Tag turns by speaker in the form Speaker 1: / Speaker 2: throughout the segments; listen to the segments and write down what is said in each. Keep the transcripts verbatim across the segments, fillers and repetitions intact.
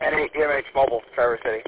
Speaker 1: N eight D M H Mobile, Traverse City.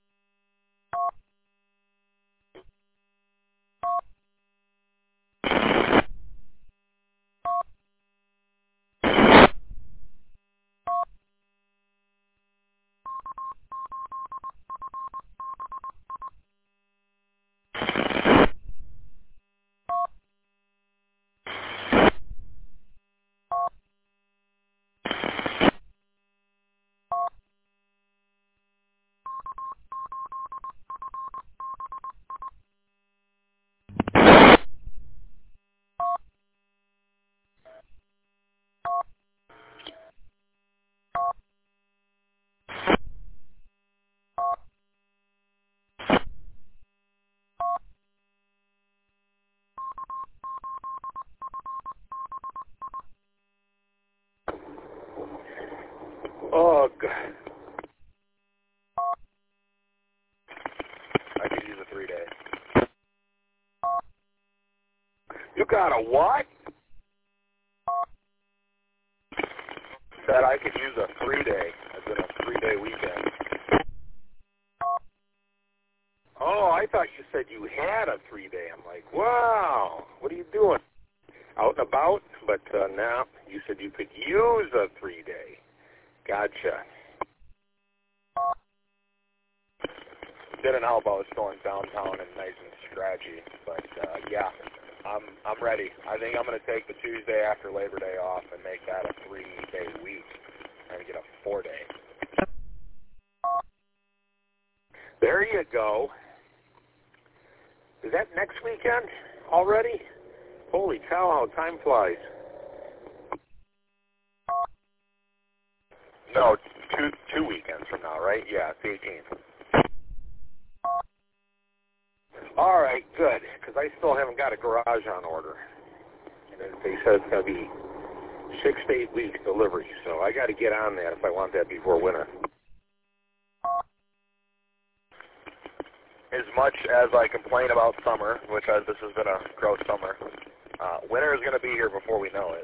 Speaker 2: Oh, God.
Speaker 1: I could use a three-day.
Speaker 2: You got a what?
Speaker 1: Said I could use a three-day. I've been a three-day weekend.
Speaker 2: Oh, I thought you said you had a three-day. I'm like, wow, what are you doing? Out and about? But uh, now you said you could use a three-day. Gotcha.
Speaker 1: Did an elbow storm downtown and nice and scratchy, but uh, yeah, I'm I'm ready. I think I'm going to take the Tuesday after Labor Day off and make that a three-day week. I'm going to get a four-day.
Speaker 2: There you go. Is that next weekend already? Holy cow, how time flies.
Speaker 1: No, two two weekends from now, right? Yeah, it's the eighteenth.
Speaker 2: All right, good, because I still haven't got a garage on order. And they said it's going to be six to eight weeks delivery, so I got to get on that if I want that before winter.
Speaker 1: As much as I complain about summer, which I, this has been a gross summer, uh, winter is going to be here before we know it.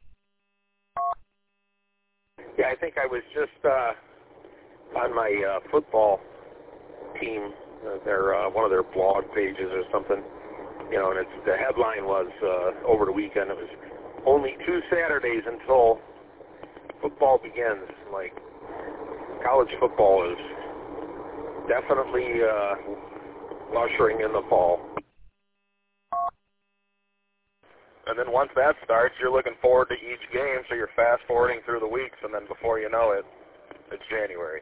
Speaker 2: Yeah, I think I was just uh, on my uh, football team, uh, their uh, one of their blog pages or something, you know, and it's, the headline was uh, over the weekend, it was only two Saturdays until football begins. Like, college football is definitely uh, ushering in the fall.
Speaker 1: And then once that starts, you're looking forward to each game, so you're fast-forwarding through the weeks, and then before you know it, it's January.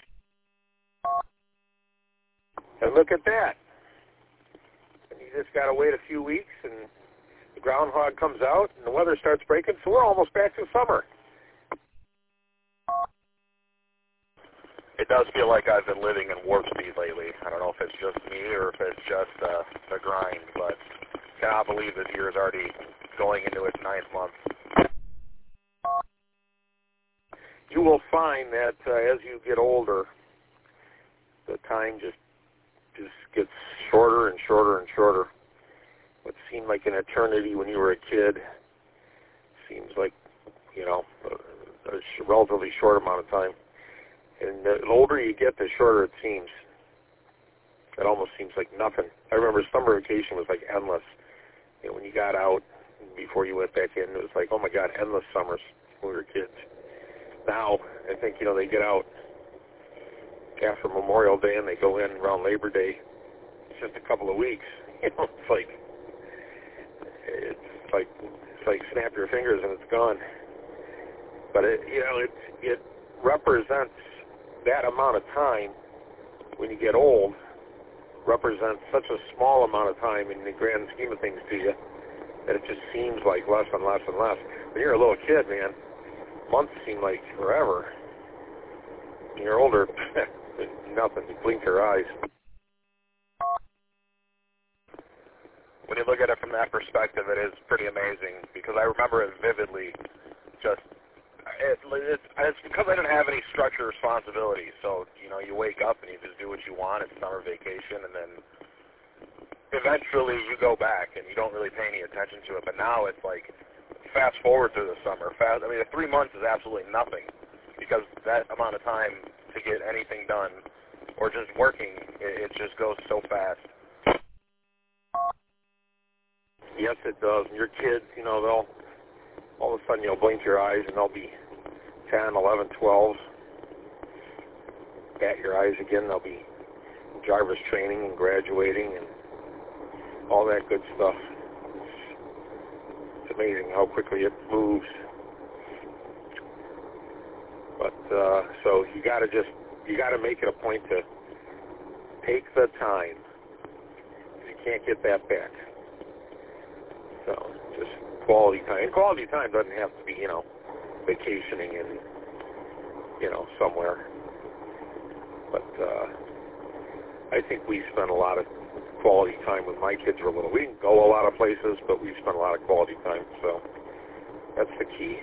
Speaker 2: And look at that. And you just got to wait a few weeks, and the groundhog comes out, and the weather starts breaking, so we're almost back to summer.
Speaker 1: It does feel like I've been living in warp speed lately. I don't know if it's just me or if it's just uh, the grind, but I cannot believe this year is already going into its ninth month.
Speaker 2: You will find that uh, as you get older, the time just just gets shorter and shorter and shorter. What seemed like an eternity when you were a kid seems like, you know, a, a relatively short amount of time. And the older you get, the shorter it seems. It almost seems like nothing. I remember summer vacation was like endless. You know, when you got out before you went back in, it was like, oh my God, endless summers when we were kids. Now, I think, you know, they get out after Memorial Day and they go in around Labor Day. It's just a couple of weeks. You know, it's like, it's like, it's like snap your fingers and it's gone. But it, you know, it it represents that amount of time when you get old. Represents such a small amount of time in the grand scheme of things to you that it just seems like less and less and less. When you're a little kid, man, months seem like forever. When you're older, nothing. You blink your eyes.
Speaker 1: When you look at it from that perspective, it is pretty amazing because I remember it vividly. Just it, it's, it's because I didn't have any structured responsibility. So, you know, you wake up and you just do what you want. It's summer vacation, and then eventually you go back and you don't really pay any attention to it. But now it's like fast forward through the summer. Fast. I mean, the three months is absolutely nothing. because that amount of time to get anything done or just working, it, it just goes so fast.
Speaker 2: Yes, it does. And your kids, you know, they'll all of a sudden you'll blink your eyes and they'll be ten, eleven, twelve. Bat your eyes again, they'll be in driver's training and graduating and all that good stuff. It's amazing how quickly it moves. But uh, so you got to just you got to make it a point to take the time. You can't get that back. So just quality time. And quality time doesn't have to be, you know, vacationing in, you know, somewhere. But uh, I think we spent a lot of quality time when my kids were little. We didn't go a lot of places, but we spent a lot of quality time. So that's the key.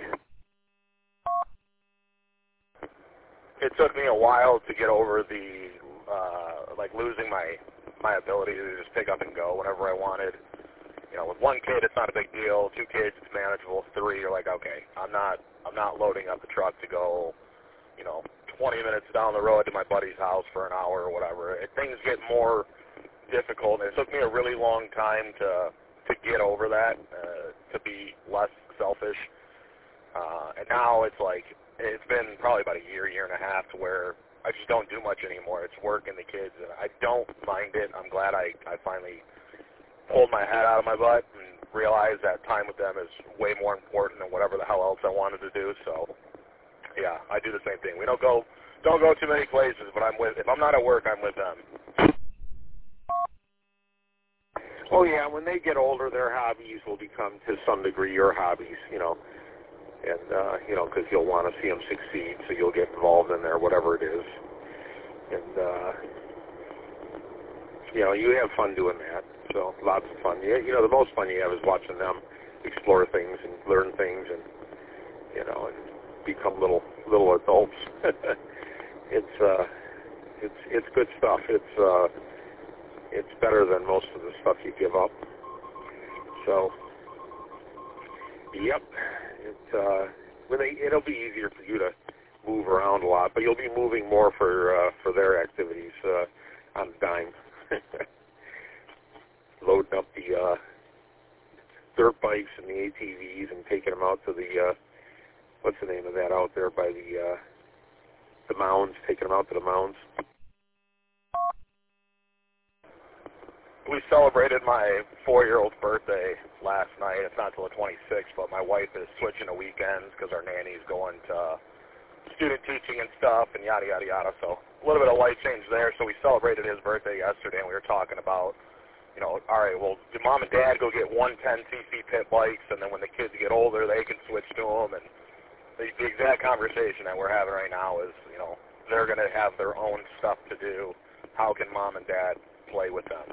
Speaker 1: It took me a while to get over the, uh, like losing my, my ability to just pick up and go whenever I wanted. You know, with one kid, it's not a big deal. Two kids, it's manageable. Three, you're like, okay, I'm not, I'm not loading up the truck to go, you know, twenty minutes down the road to my buddy's house for an hour or whatever. It, things get more difficult, and it took me a really long time to, to get over that, uh, to be less selfish. Uh, and now it's like, it's been probably about a year, year and a half to where I just don't do much anymore. It's work and the kids, and I don't mind it. I'm glad I, I finally pulled my head out of my butt and realized that time with them is way more important than whatever the hell else I wanted to do. So, yeah, I do the same thing. We don't go don't go too many places, but I'm with. If I'm not at work, I'm with them.
Speaker 2: Oh yeah, when they get older, their hobbies will become to some degree your hobbies, you know, and uh, you know, because you'll want to see them succeed, so you'll get involved in there, whatever it is, and uh, you know, you have fun doing that. So lots of fun. You, you know, the most fun you have is watching them explore things and learn things, and you know, and become little little adults. it's uh, it's it's good stuff. It's uh, it's better than most of the stuff you give up. So, yep, it uh, when they, it'll be easier for you to move around a lot, but you'll be moving more for uh, for their activities uh, on a dime. Loading up the uh, dirt bikes and the A T Vs and taking them out to the, uh, what's the name of that out there by the uh, the mounds, taking them out to the mounds.
Speaker 1: We celebrated my four-year-old's birthday last night. It's not till the twenty-sixth, but my wife is switching to weekends because our nanny's going to student teaching and stuff and yada, yada, yada. So a little bit of life change there. So we celebrated his birthday yesterday, and we were talking about, you know, all right, well, do mom and dad go get one ten C C pit bikes, and then when the kids get older, they can switch to them? And the, the exact conversation that we're having right now is, you know, they're going to have their own stuff to do. How can mom and dad play with them?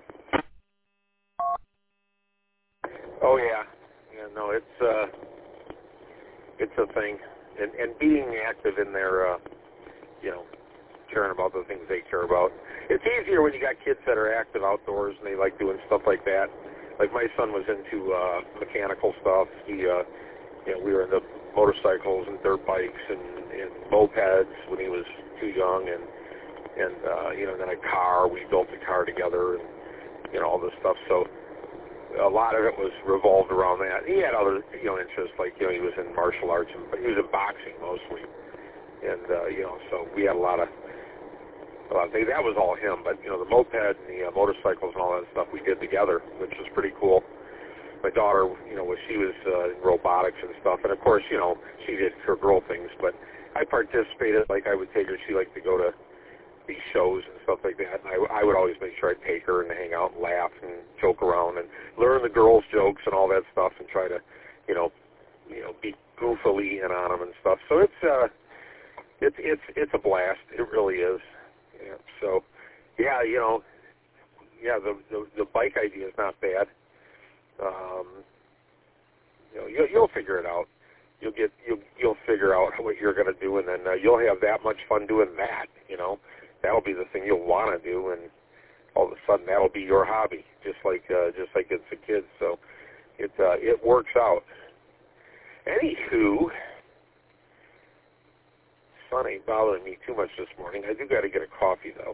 Speaker 2: Oh, yeah. Yeah, no, it's, uh, it's a thing. And, and being active in their, uh, you know, caring about the things they care about. It's easier when you got kids that are active outdoors and they like doing stuff like that. Like my son was into uh, mechanical stuff. He, uh, you know, we were into motorcycles and dirt bikes and, and mopeds when he was too young, and and uh, you know, then a car. We built a car together, and you know, all this stuff. So a lot of it was revolved around that. He had other, you know, interests, like, you know, he was in martial arts, but he was in boxing mostly, and uh, you know, so we had a lot of. Well, I think that was all him, but, you know, the moped and the uh, motorcycles and all that stuff we did together, which was pretty cool. My daughter, you know, she was uh, in robotics and stuff, and, of course, you know, she did her girl things, but I participated. Like, I would take her. She liked to go to these shows and stuff like that, and I, I would always make sure I'd take her and hang out and laugh and joke around and learn the girls' jokes and all that stuff and try to, you know, you know, be goofily in on them and stuff. So it's, uh, it's, it's, it's a blast. It really is. Yeah, so, yeah, you know, yeah, the, the the bike idea is not bad. Um, you know, you'll, you'll figure it out. You'll get you'll you'll figure out what you're going to do, and then uh, you'll have that much fun doing that. You know, that'll be the thing you'll want to do, and all of a sudden that'll be your hobby, just like uh, just like it's a kid. So it uh, it works out. Anywho. sun ain't bothering me too much this morning. I do got to get a coffee, though.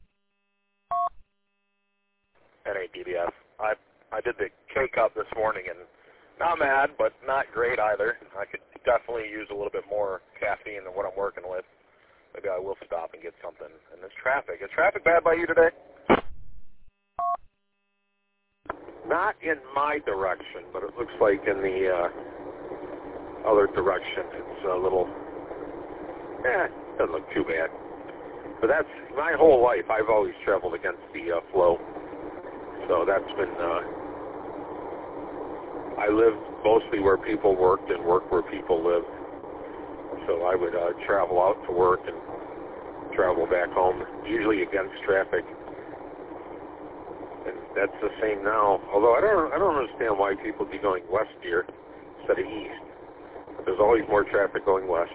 Speaker 1: N A D B F. I I did the K-Cup this morning, and not mad, but not great either. I could definitely use a little bit more caffeine than what I'm working with. Maybe I will stop and get something. And this traffic. Is traffic bad by you today?
Speaker 2: Not in my direction, but it looks like in the uh, other direction. It's a little, eh, doesn't look too bad. But that's my whole life. I've always traveled against the uh, flow. So that's been, uh, I lived mostly where people worked and worked where people lived. So I would uh, travel out to work and travel back home, usually against traffic. And that's the same now. Although I don't, I don't understand why people be going west here instead of east. But there's always more traffic going west.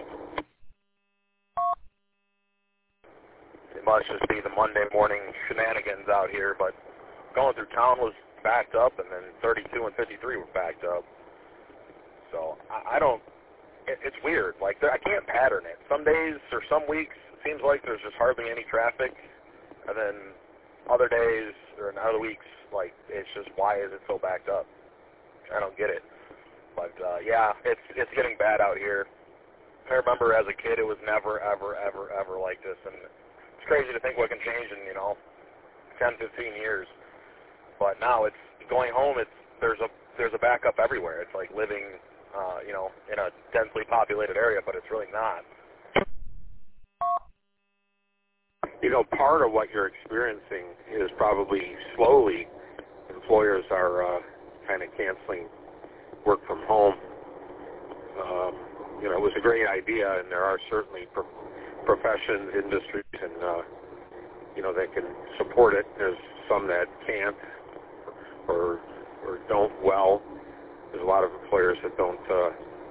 Speaker 1: It must just be the Monday morning shenanigans out here, but going through town was backed up, and then thirty-two and fifty-three were backed up. So I, I don't. It, it's weird. Like there, I can't pattern it. Some days or some weeks it seems like there's just hardly any traffic, and then other days or in other weeks, like it's just why is it so backed up? I don't get it. But uh, yeah, it's it's getting bad out here. I remember as a kid, it was never, ever, ever, ever like this, and it's crazy to think what can change in you know ten, fifteen years. But now it's going home. It's there's a there's a backup everywhere. It's like living, uh, you know, in a densely populated area, but it's really not.
Speaker 2: You know, part of what you're experiencing is probably slowly employers are uh, kind of canceling work from home. Um, you know, it was a great idea, and there are certainly pro- professions, industries, and uh, you know that can support it. There's some that can't. Or, or don't well. There's a lot of employers that don't uh,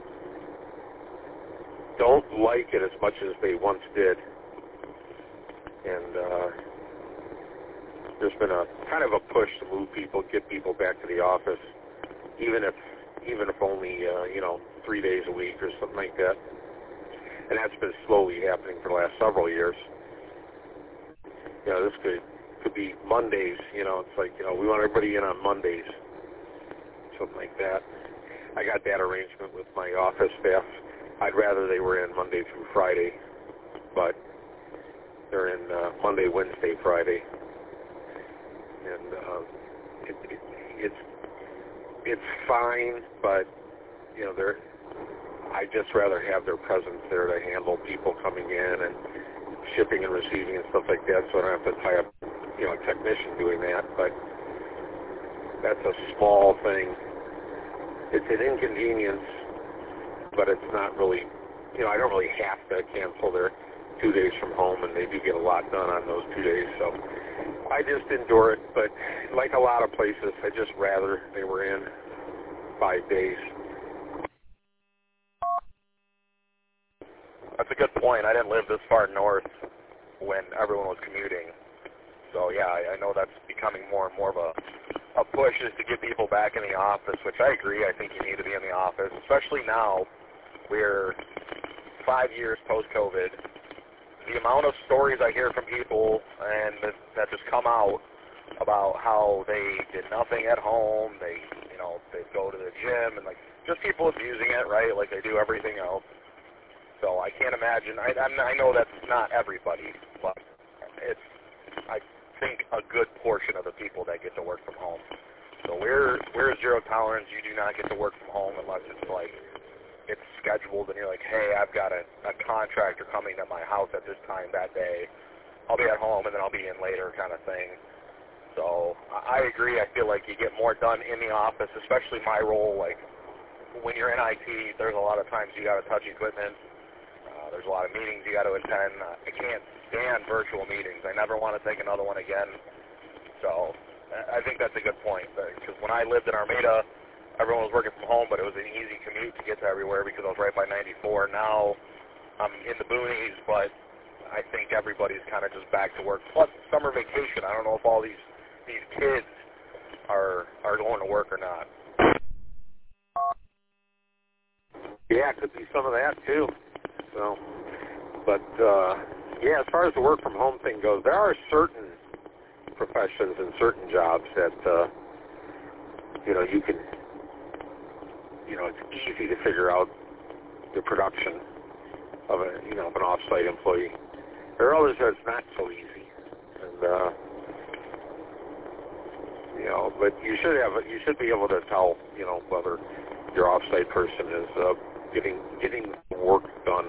Speaker 2: don't like it as much as they once did, and uh, there's been a kind of a push to move people, get people back to the office, even if even if only uh, you know three days a week or something like that. And that's been slowly happening for the last several years. You know, this could. Could be Mondays, you know, it's like, you know, we want everybody in on Mondays, something like that. I got that arrangement with my office staff. I'd rather they were in Monday through Friday, but they're in uh, Monday, Wednesday, Friday, and uh, it, it, it's it's fine, but you know, they're. I'd just rather have their presence there to handle people coming in and shipping and receiving and stuff like that, so I don't have to tie up, you know, a technician doing that. But that's a small thing. It's an inconvenience, but it's not really, you know, I don't really have to cancel their two days from home, and they do get a lot done on those two days. So I just endure it. But like a lot of places, I just rather they were in five days.
Speaker 1: That's a good point. I didn't live this far north when everyone was commuting. So, yeah, I, I know that's becoming more and more of a, a push is to get people back in the office, which I agree. I think you need to be in the office, especially now we're five years post-COVID. The amount of stories I hear from people and that, that just come out about how they did nothing at home, they, you know, they go to the gym, and, like, just people abusing it, right, like they do everything else. So I can't imagine. I, I know that's not everybody, but it's, I think, a good portion of the people that get to work from home. So we're we're zero tolerance. You do not get to work from home unless it's like it's scheduled and you're like, hey, I've got a, a contractor coming to my house at this time that day. I'll be at home and then I'll be in later, kind of thing. So I agree. I feel like you get more done in the office, especially my role. Like when you're in I T, there's a lot of times you got to touch equipment. Uh, there's a lot of meetings you got to attend. Uh, I can't stand virtual meetings. I never want to take another one again. So I think that's a good point. Because when I lived in Armada, everyone was working from home, but it was an easy commute to get to everywhere because I was right by ninety-four. Now I'm in the boonies, but I think everybody's kind of just back to work. Plus summer vacation. I don't know if all these these kids are are going to work or not.
Speaker 2: Yeah, it could be some of that too. So But, uh, yeah, as far as the work from home thing goes, there are certain professions and certain jobs that, uh, you know, you can, you know, it's easy to figure out the production of a, you know, of an off-site employee. There are others that it's not so easy. And, uh, you know, but you should have, you should be able to tell, you know, whether your off-site person is uh, getting, getting work done.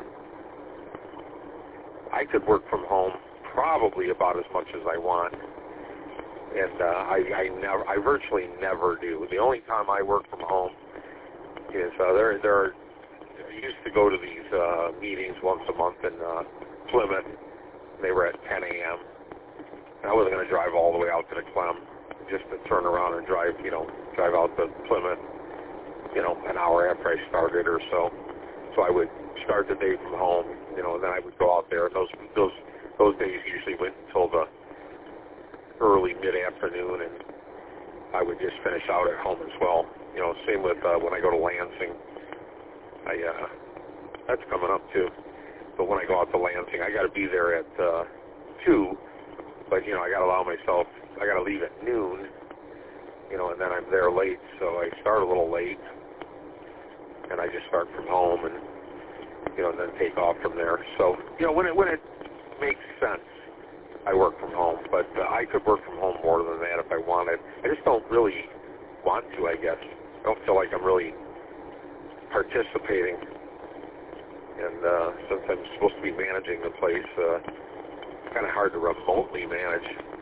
Speaker 2: I could work from home probably about as much as I want. And uh, I, I never, I virtually never do. The only time I work from home is uh, there. There are, I used to go to these uh, meetings once a month in uh, Plymouth. They were at ten a.m. I wasn't going to drive all the way out to the Clem just to turn around and drive, you know, drive out to Plymouth, you know, an hour after I started or so. So I would start the day from home, you know, and then I would go out there. And those those those days usually went until the early mid-afternoon, and I would just finish out at home as well. You know, same with uh, when I go to Lansing. I uh, that's coming up too. But when I go out to Lansing, I got to be there at uh, two. But you know, I got to allow myself. I got to leave at noon. You know, and then I'm there late, so I start a little late, and I just start from home, and you know, and then take off from there. So you know, when it when it makes sense, I work from home, but uh, I could work from home more than that if I wanted. I just don't really want to, I guess. I don't feel like I'm really participating. And uh, since I'm supposed to be managing the place, uh, it's kind of hard to remotely manage.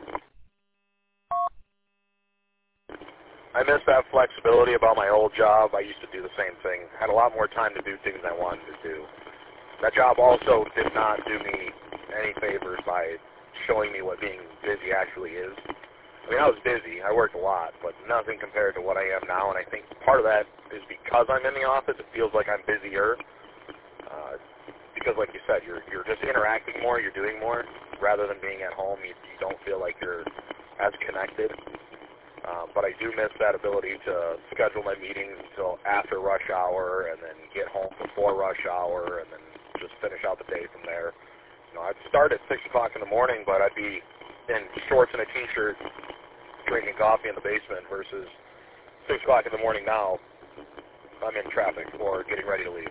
Speaker 1: I miss that flexibility about my old job. I used to do the same thing. I had a lot more time to do things I wanted to do. That job also did not do me any favors by showing me what being busy actually is. I mean, I was busy. I worked a lot, but nothing compared to what I am now, and I think part of that is because I'm in the office, it feels like I'm busier. Uh, because, like you said, you're you're just interacting more, you're doing more, rather than being at home. You, you don't feel like you're as connected. Um, but I do miss that ability to schedule my meetings until after rush hour, and then get home before rush hour, and then just finish out the day from there. You know, I'd start at six o'clock in the morning, but I'd be in shorts and a T-shirt drinking coffee in the basement versus six o'clock in the morning now. I'm in traffic or getting ready to leave.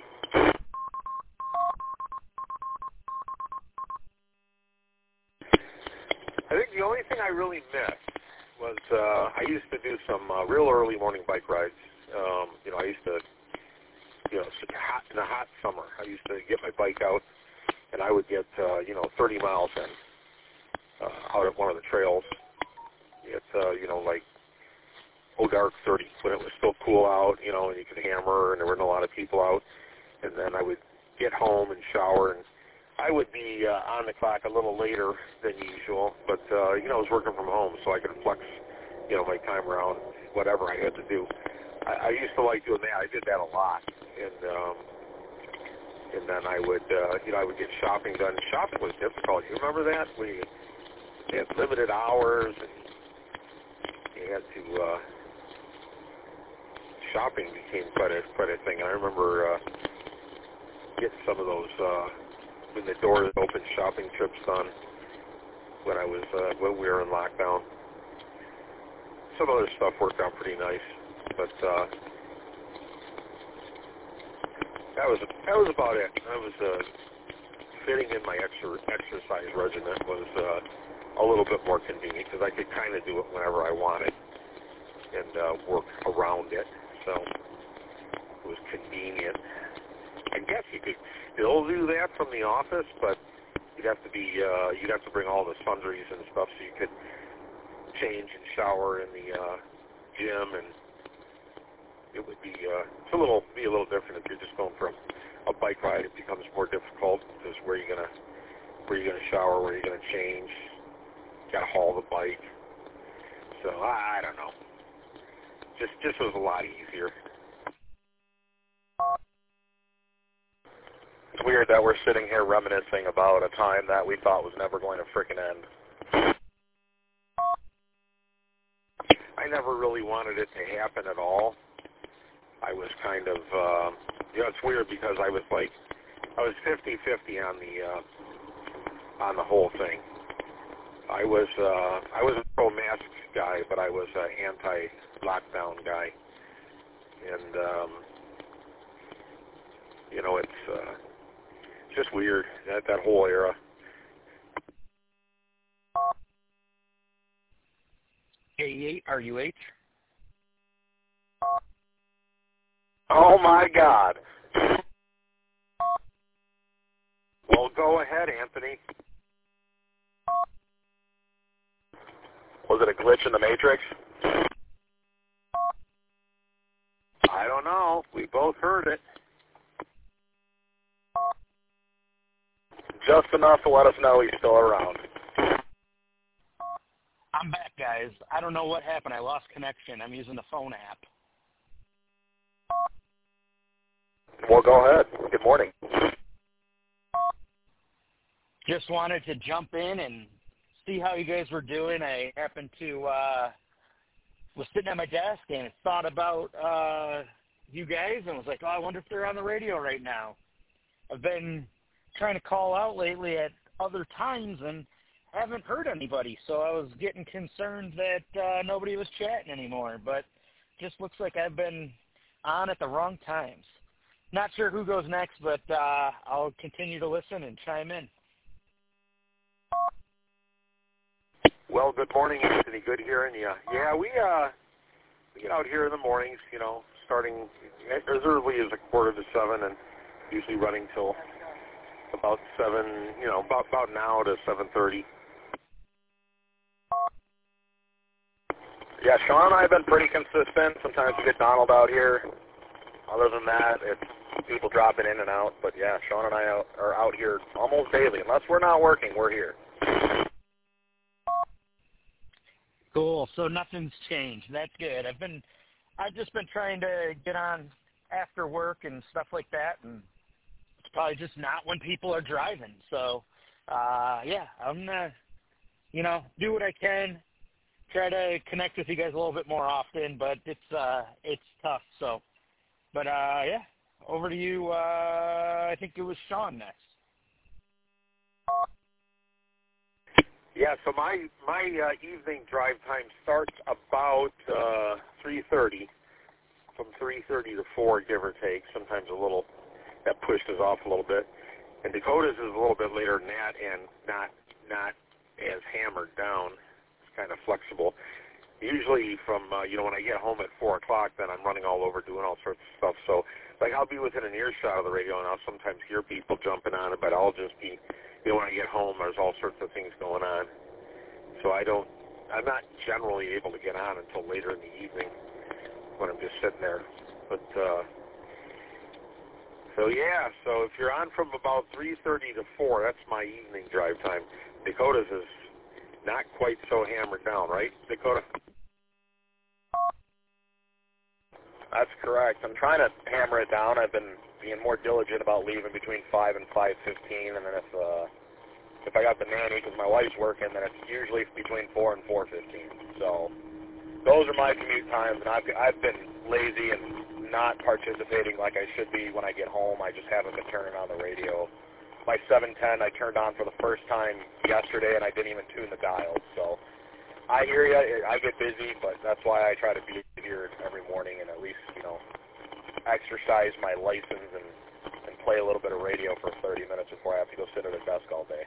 Speaker 2: I think the only thing I really missed was uh, I used to do some uh, real early morning bike rides. Um, you know, I used to, you know, hot, in the hot summer, I used to get my bike out, and I would get, uh, you know, thirty miles in uh, out of one of the trails. It's, uh, you know, like, oh, dark thirty, when it was still cool out, you know, and you could hammer, and there weren't a lot of people out. And then I would get home and shower, and I would be uh, on the clock a little later than usual, but, uh, you know, I was working from home, so I could flex, you know, my time around whatever I had to do. I, I used to like doing that. I did that a lot. And, um, and then I would, uh, you know, I would get shopping done. Shopping was difficult. You remember that? We had limited hours, and you had to, uh, shopping became quite a, quite a thing. I remember uh, getting some of those, uh, when the doors open, shopping trips done when I was, uh, when we were in lockdown. Some other stuff worked out pretty nice, but, uh, that was, that was about it. I was, uh, fitting in my exer- exercise regimen was, uh, a little bit more convenient because I could kind of do it whenever I wanted and, uh, work around it. So it was convenient. I guess you could still do that from the office, but you'd have to be uh, you'd have to bring all the sundries and stuff so you could change and shower in the uh, gym, and it would be uh, it's a little be a little different if you're just going for a, a bike ride. It becomes more difficult because where you're gonna where you're gonna shower, where you're gonna change, you gotta haul the bike. So I, I don't know. Just just was a lot easier.
Speaker 1: It's weird that we're sitting here reminiscing about a time that we thought was never going to frickin' end.
Speaker 2: I never really wanted it to happen at all. I was kind of, uh, you know, it's weird because I was like I was fifty-fifty on the uh, on the whole thing. I was uh, I was a pro-mask guy, but I was an anti-lockdown guy, and um, you know it's uh, just weird that that whole era.
Speaker 3: A eight, are you eight?
Speaker 2: Oh my God! Well, go ahead, Anthony.
Speaker 1: Was it a glitch in the Matrix?
Speaker 2: I don't know. We both heard it.
Speaker 1: Just enough to let us know he's still around.
Speaker 3: I'm back, guys. I don't know what happened. I lost connection. I'm using the phone app.
Speaker 1: Well, go ahead. Good morning.
Speaker 3: Just wanted to jump in and see how you guys were doing. I happened to, uh, was sitting at my desk and thought about uh, you guys and was like, oh, I wonder if they're on the radio right now. I've been trying to call out lately at other times and haven't heard anybody, so I was getting concerned that uh, nobody was chatting anymore, but just looks like I've been on at the wrong times. Not sure who goes next, but uh, I'll continue to listen and chime in.
Speaker 2: Well, good morning, Anthony. Good hearing you. Yeah, we uh, we get out here in the mornings, you know, starting as early as a quarter to seven, and usually running till about seven, you know, about about now to seven thirty.
Speaker 1: Yeah, Sean and I have been pretty consistent. Sometimes we get Donald out here. Other than that, it's people dropping in and out. But yeah, Sean and I out, are out here almost daily. Unless we're not working, we're here.
Speaker 3: Cool. So nothing's changed. That's good. I've been, I've just been trying to get on after work and stuff like that, and it's probably just not when people are driving. So, uh, yeah, I'm gonna, you know, do what I can. Try to connect with you guys a little bit more often, but it's uh, it's tough. So, but uh, yeah, over to you. Uh, I think it was Sean next.
Speaker 2: Yeah, so my my uh, evening drive time starts about uh, three thirty, from three thirty to four, give or take. Sometimes a little, that pushes off a little bit. And Dakota's is a little bit later than that, and not not as hammered down. It's kind of flexible. Usually from, uh, you know, when I get home at four o'clock, then I'm running all over doing all sorts of stuff. So, like, I'll be within an earshot of the radio, and I'll sometimes hear people jumping on it, but I'll just be, you know, when I get home, there's all sorts of things going on. So I don't, I'm not generally able to get on until later in the evening when I'm just sitting there. But, uh, so yeah, so if you're on from about three thirty to four, that's my evening drive time. Dakota's is not quite so hammered down, right, Dakota?
Speaker 1: That's correct. I'm trying to hammer it down. I've been being more diligent about leaving between five and five fifteen, and then if uh, if I got the nanny because my wife's working, then it's usually between four and four fifteen. So those are my commute times, and I've I've been lazy and not participating like I should be when I get home. I just haven't been turning on the radio. My seven ten I turned on for the first time yesterday, and I didn't even tune the dials. So I hear you. I get busy, but that's why I try to be here every morning and at least, you know, exercise my license and, and play a little bit of radio for thirty minutes before I have to go sit at a desk all day.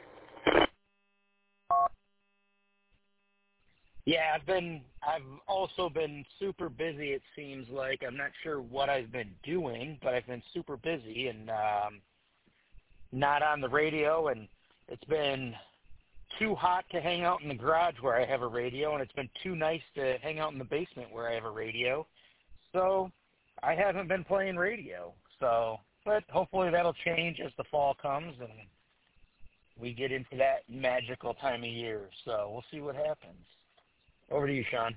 Speaker 3: Yeah, I've been, I've also been super busy, it seems like. I'm not sure what I've been doing, but I've been super busy and um, not on the radio, and it's been too hot to hang out in the garage where I have a radio, and it's been too nice to hang out in the basement where I have a radio. So I haven't been playing radio. So, but hopefully that'll change as the fall comes and we get into that magical time of year. So we'll see what happens. Over to you, Sean.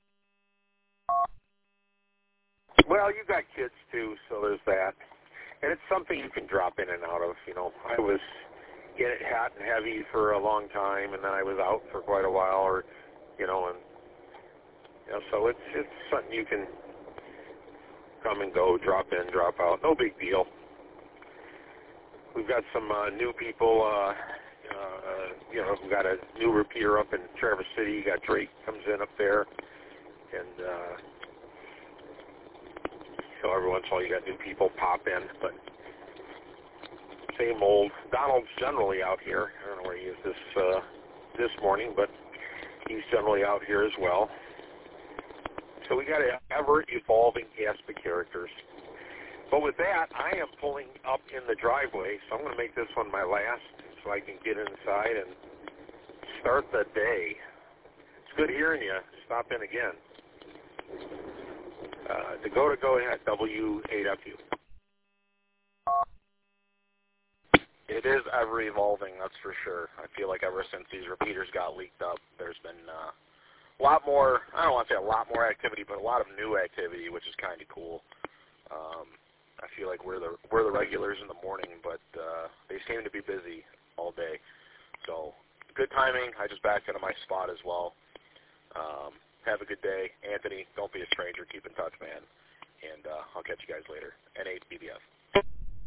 Speaker 2: Well, you got kids too, so there's that. And it's something you can drop in and out of. You know, I was in it hot and heavy for a long time, and then I was out for quite a while, or, you know, and, you know, so it's, it's something you can come and go, drop in, drop out. No big deal. we've got some uh, new people. Uh, uh, you know, we've got a new repeater up in Traverse City. You got Drake comes in up there, and uh, so every once in a while you got new people pop in, but same old. Donald's generally out here. I don't know where he is this uh, this morning, but he's generally out here as well. So we got an ever-evolving cast of characters. But with that, I am pulling up in the driveway, so I'm going to make this one my last so I can get inside and start the day. It's good hearing you. Stop in again. Uh, Dakota, go ahead, W eight F U.
Speaker 1: It is ever-evolving, that's for sure. I feel like ever since these repeaters got leaked up, there's been uh, a lot more, I don't want to say a lot more activity, but a lot of new activity, which is kind of cool. Um, I feel like we're the we're the regulars in the morning, but uh, they seem to be busy all day. So good timing. I just backed into my spot as well. Um, have a good day. Anthony, don't be a stranger. Keep in touch, man. And uh, I'll catch you guys later. N eight B B F.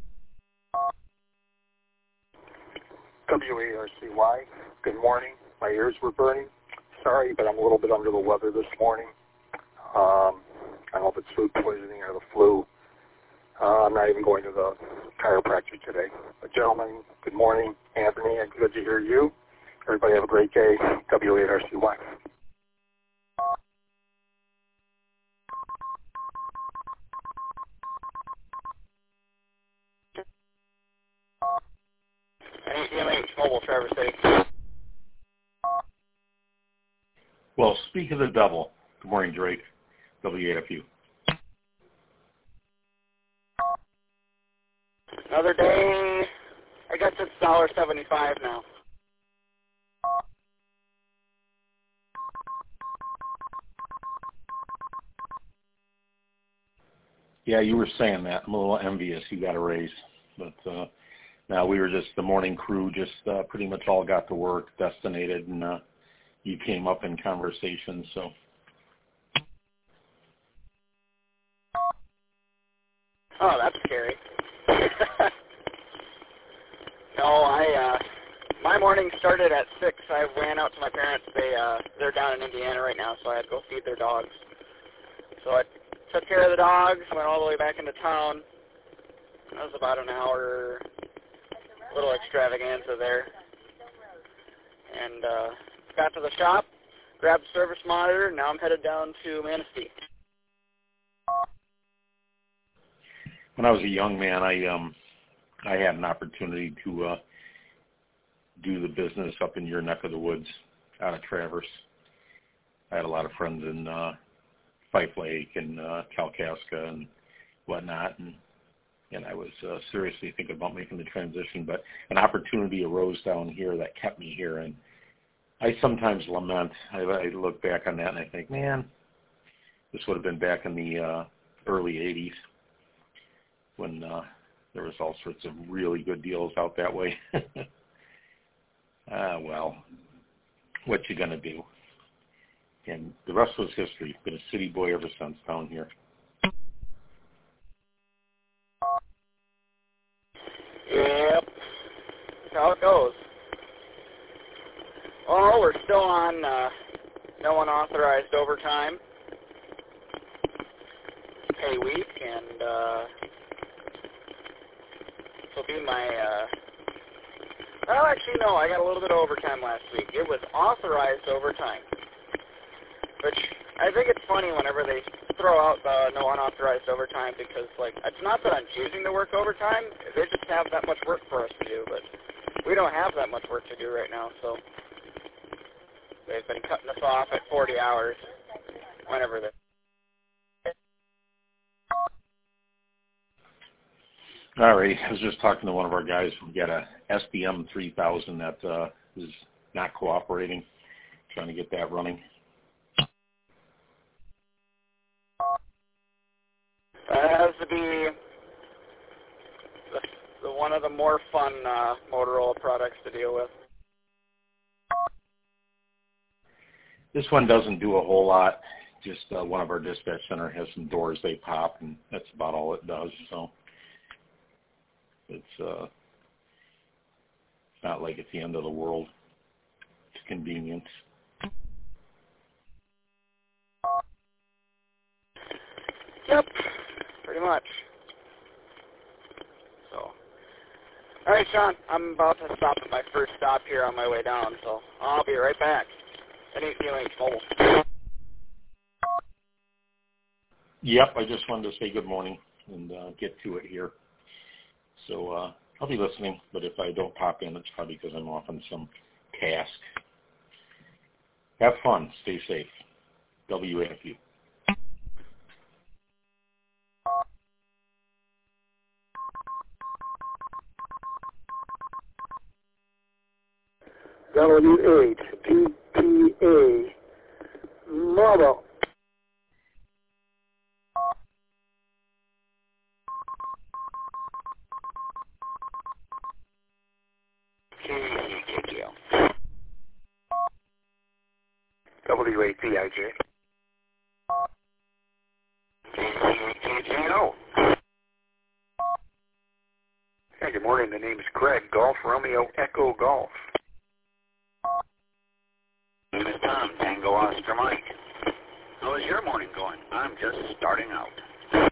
Speaker 4: W A R C Y, good morning. My ears were burning. Sorry, but I'm a little bit under the weather this morning. Um, I don't know if it's food poisoning or the flu. Uh, I'm not even going to the chiropractor today. But gentlemen, good morning. Anthony, good to hear you. Everybody have a great day. W eight R C Y.
Speaker 5: N eight Mobile, Traverse City.
Speaker 6: Well, speak of the devil. Good morning, Drake. W eight F U.
Speaker 5: Another day. I guess it's one dollar seventy-five now.
Speaker 6: Yeah, you were saying that. I'm a little envious. You got a raise. But uh, now we were just, the morning crew just uh, pretty much all got to work, destinated, and uh, you came up in conversation, so.
Speaker 5: Oh, that's scary. No, I, uh, my morning started at six. I ran out to my parents. They, uh, they're down in Indiana right now, so I had to go feed their dogs. So I took care of the dogs, went all the way back into town. That was about an hour, little extravaganza there. And, uh, got to the shop, grabbed the service monitor, and now I'm headed down to Manistee.
Speaker 6: When I was a young man, I um, I had an opportunity to uh, do the business up in your neck of the woods, out of Traverse. I had a lot of friends in uh, Fife Lake and uh, Kalkaska and whatnot, and and I was uh, seriously thinking about making the transition. But an opportunity arose down here that kept me here, and I sometimes lament. I, I look back on that and I think, man, this would have been back in the uh, early eighties. When uh, there was all sorts of really good deals out that way. Ah, well, what you gonna do? And the rest was history. Been a city boy ever since down here.
Speaker 5: Yep, that's how it goes. Well, we're still on uh, no unauthorized overtime pay week, and uh, this will be my, uh, well, actually, no, I got a little bit of overtime last week. It was authorized overtime, which I think it's funny whenever they throw out the no unauthorized overtime because, like, it's not that I'm choosing to work overtime. They just have that much work for us to do, but we don't have that much work to do right now, so they've been cutting us off at forty hours whenever they
Speaker 6: All right. I was just talking to one of our guys. We got a S D M three thousand that uh, is not cooperating, trying to get that running.
Speaker 5: That has to be the, the one of the more fun uh, Motorola products to deal with.
Speaker 6: This one doesn't do a whole lot. Just uh, one of our dispatch center has some doors they pop, and that's about all it does. So it's uh, not like it's the end of the world. It's convenience.
Speaker 5: Yep, pretty much. So, all right, Sean, I'm about to stop at my first stop here on my way down, so I'll be right back. Any feelings, mobile.
Speaker 6: Yep, I just wanted to say good morning and uh, get to it here. So uh, I'll be listening, but if I don't pop in, it's probably because I'm off on some task. Have fun. Stay safe. W A F U.
Speaker 2: W eight P P A Mobile.
Speaker 1: W eight V I J. K J O. Hey, good morning. The name is Greg. Golf Romeo Echo Golf.
Speaker 7: My name is Tom, Tango Oscar Mike. How is your morning going? I'm just starting out.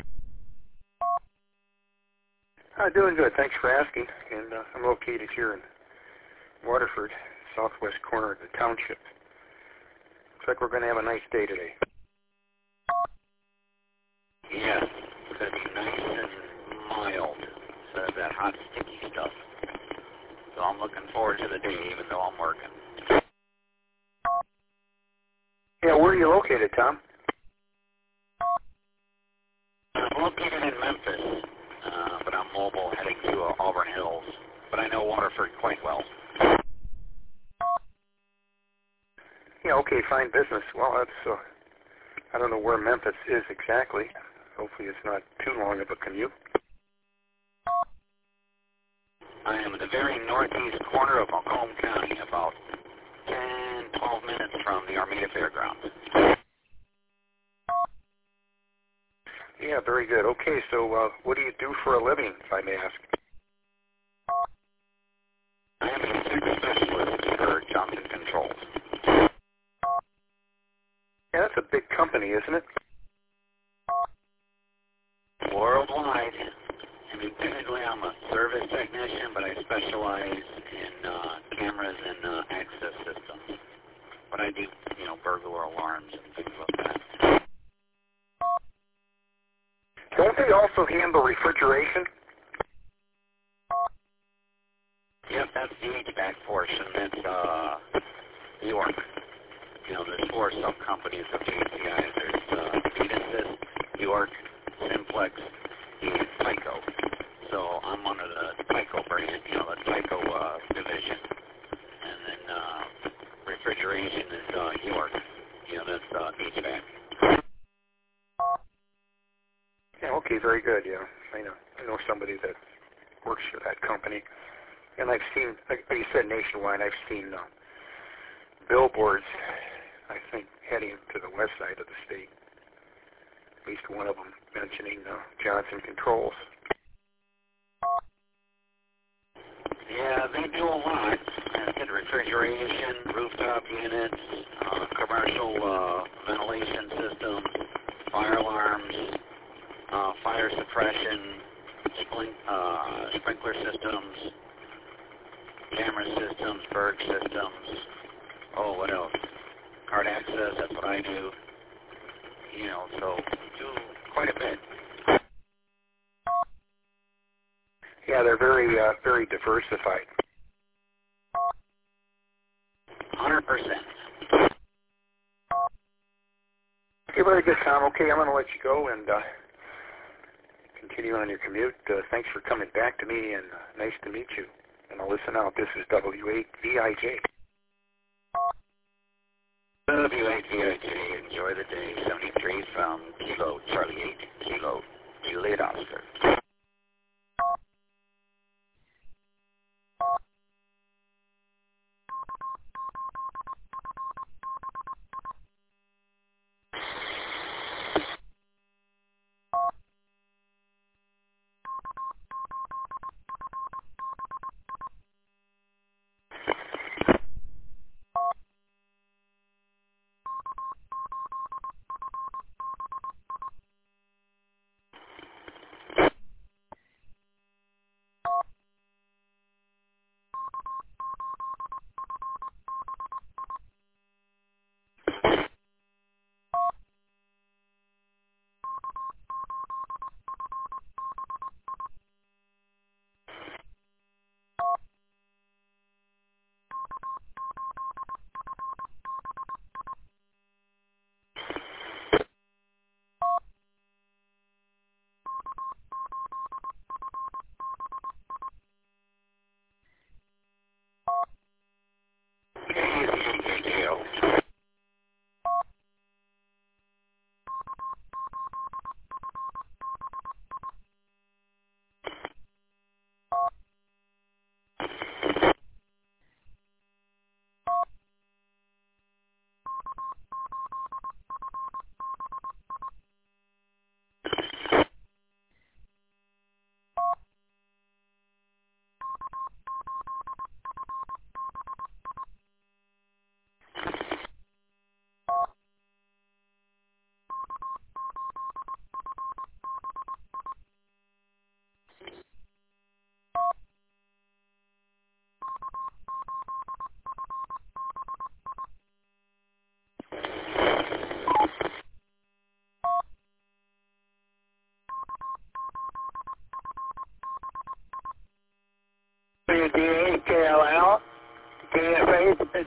Speaker 1: Uh, doing good. Thanks for asking. And uh, I'm located here in Waterford, southwest corner of the township. Looks like we're going to have a nice day today.
Speaker 7: Yes, it's going to be nice and mild instead of that hot, sticky stuff. So I'm looking forward to the day, even though I'm working.
Speaker 1: Yeah, where are you located, Tom?
Speaker 7: I'm located in Memphis, uh, but I'm mobile heading to uh, Auburn Hills. But I know Waterford quite well.
Speaker 1: Yeah, okay, fine business. Well, that's, uh, I don't know where Memphis is exactly. Hopefully it's not too long of a commute.
Speaker 7: I am in the very northeast corner of Macomb County, about ten, twelve minutes from the Armada Fairgrounds.
Speaker 1: Yeah, very good. Okay, so uh, what do you do for a living, if I may ask?
Speaker 7: I am a super specialist for Johnson Controls.
Speaker 1: Yeah, that's a big company, isn't it?
Speaker 7: Worldwide. I mean, technically I'm a service technician, but I specialize in uh, cameras and uh, access systems. But I do, you know, burglar alarms and things like that.
Speaker 1: Don't they also handle refrigeration?
Speaker 7: Yep, that's the H V A C portion. That's uh, York. You know, there's four sub-companies of J C I. There's uh, Unisys, York, Simplex, and Tyco. So I'm under the Tyco brand, you know, the Tyco uh, division. And then uh, refrigeration is uh, York. You know, that's uh, H V A C.
Speaker 1: Yeah, okay, very good, yeah. I know, I know somebody that works for that company. And I've seen, like you said, nationwide, I've seen uh, billboards, I think, heading to the west side of the state. At least one of them mentioning uh, Johnson Controls.
Speaker 7: Yeah, they do a lot. I did refrigeration, rooftop units, uh, commercial uh, ventilation systems, fire alarms, uh, fire suppression, splink, uh, sprinkler systems, camera systems, Berg systems. Oh, what else? Card access, that's what I do. You know, so do quite a bit.
Speaker 1: Yeah, they're very, uh, very diversified.
Speaker 7: one hundred percent.
Speaker 1: Okay, very good, Tom. Okay, I'm going to let you go and uh, continue on your commute. Uh, thanks for coming back to me, and uh, nice to meet you. And I'll listen out. This is W eight V I J.
Speaker 7: W eight V I J, enjoy the day. seventy-three from Kilo Charlie eight, Kilo Juliet Oscar.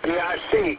Speaker 4: B R C.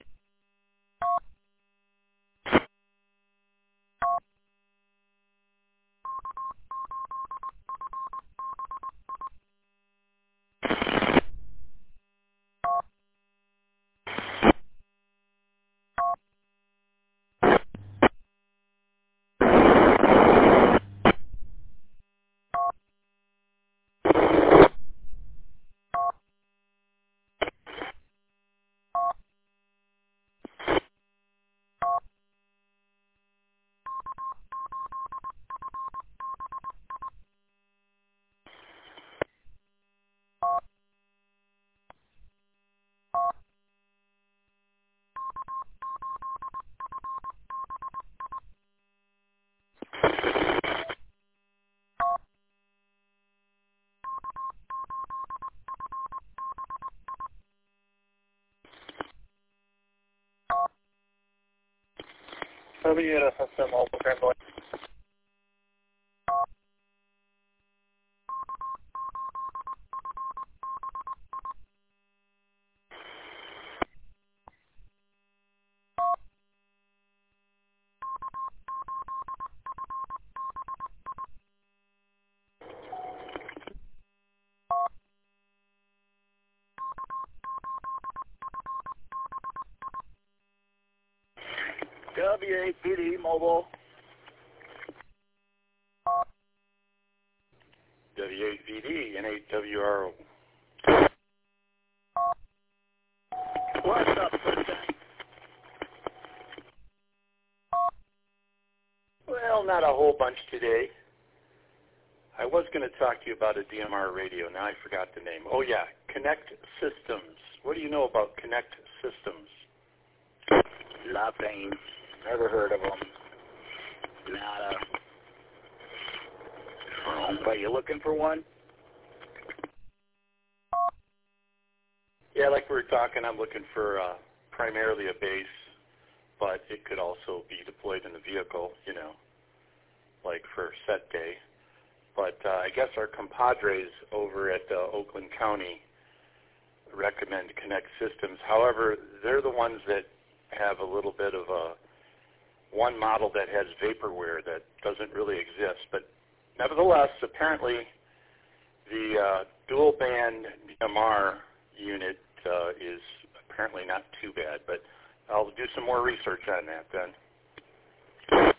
Speaker 4: W S S M Mobile Transport. W A P D Mobile.
Speaker 6: W A V D N eight W R O.
Speaker 4: What's up, Lieutenant?
Speaker 6: Well, not a whole bunch today. I was going to talk to you about a D M R radio. Now I forgot the name. Oh, yeah, Connect Systems. What do you know about Connect Systems?
Speaker 5: Nothing. Never heard of them. Nada. But you looking for one?
Speaker 6: Yeah, like we were talking, I'm looking for uh, primarily a base, but it could also be deployed in the vehicle, you know, like for set day. But uh, I guess our compadres over at uh, Oakland County recommend Connect Systems. However, they're the ones that have a little bit of a one model that has vaporware that doesn't really exist. But nevertheless, apparently the uh, dual band D M R unit uh, is apparently not too bad. But I'll do some more research on that then.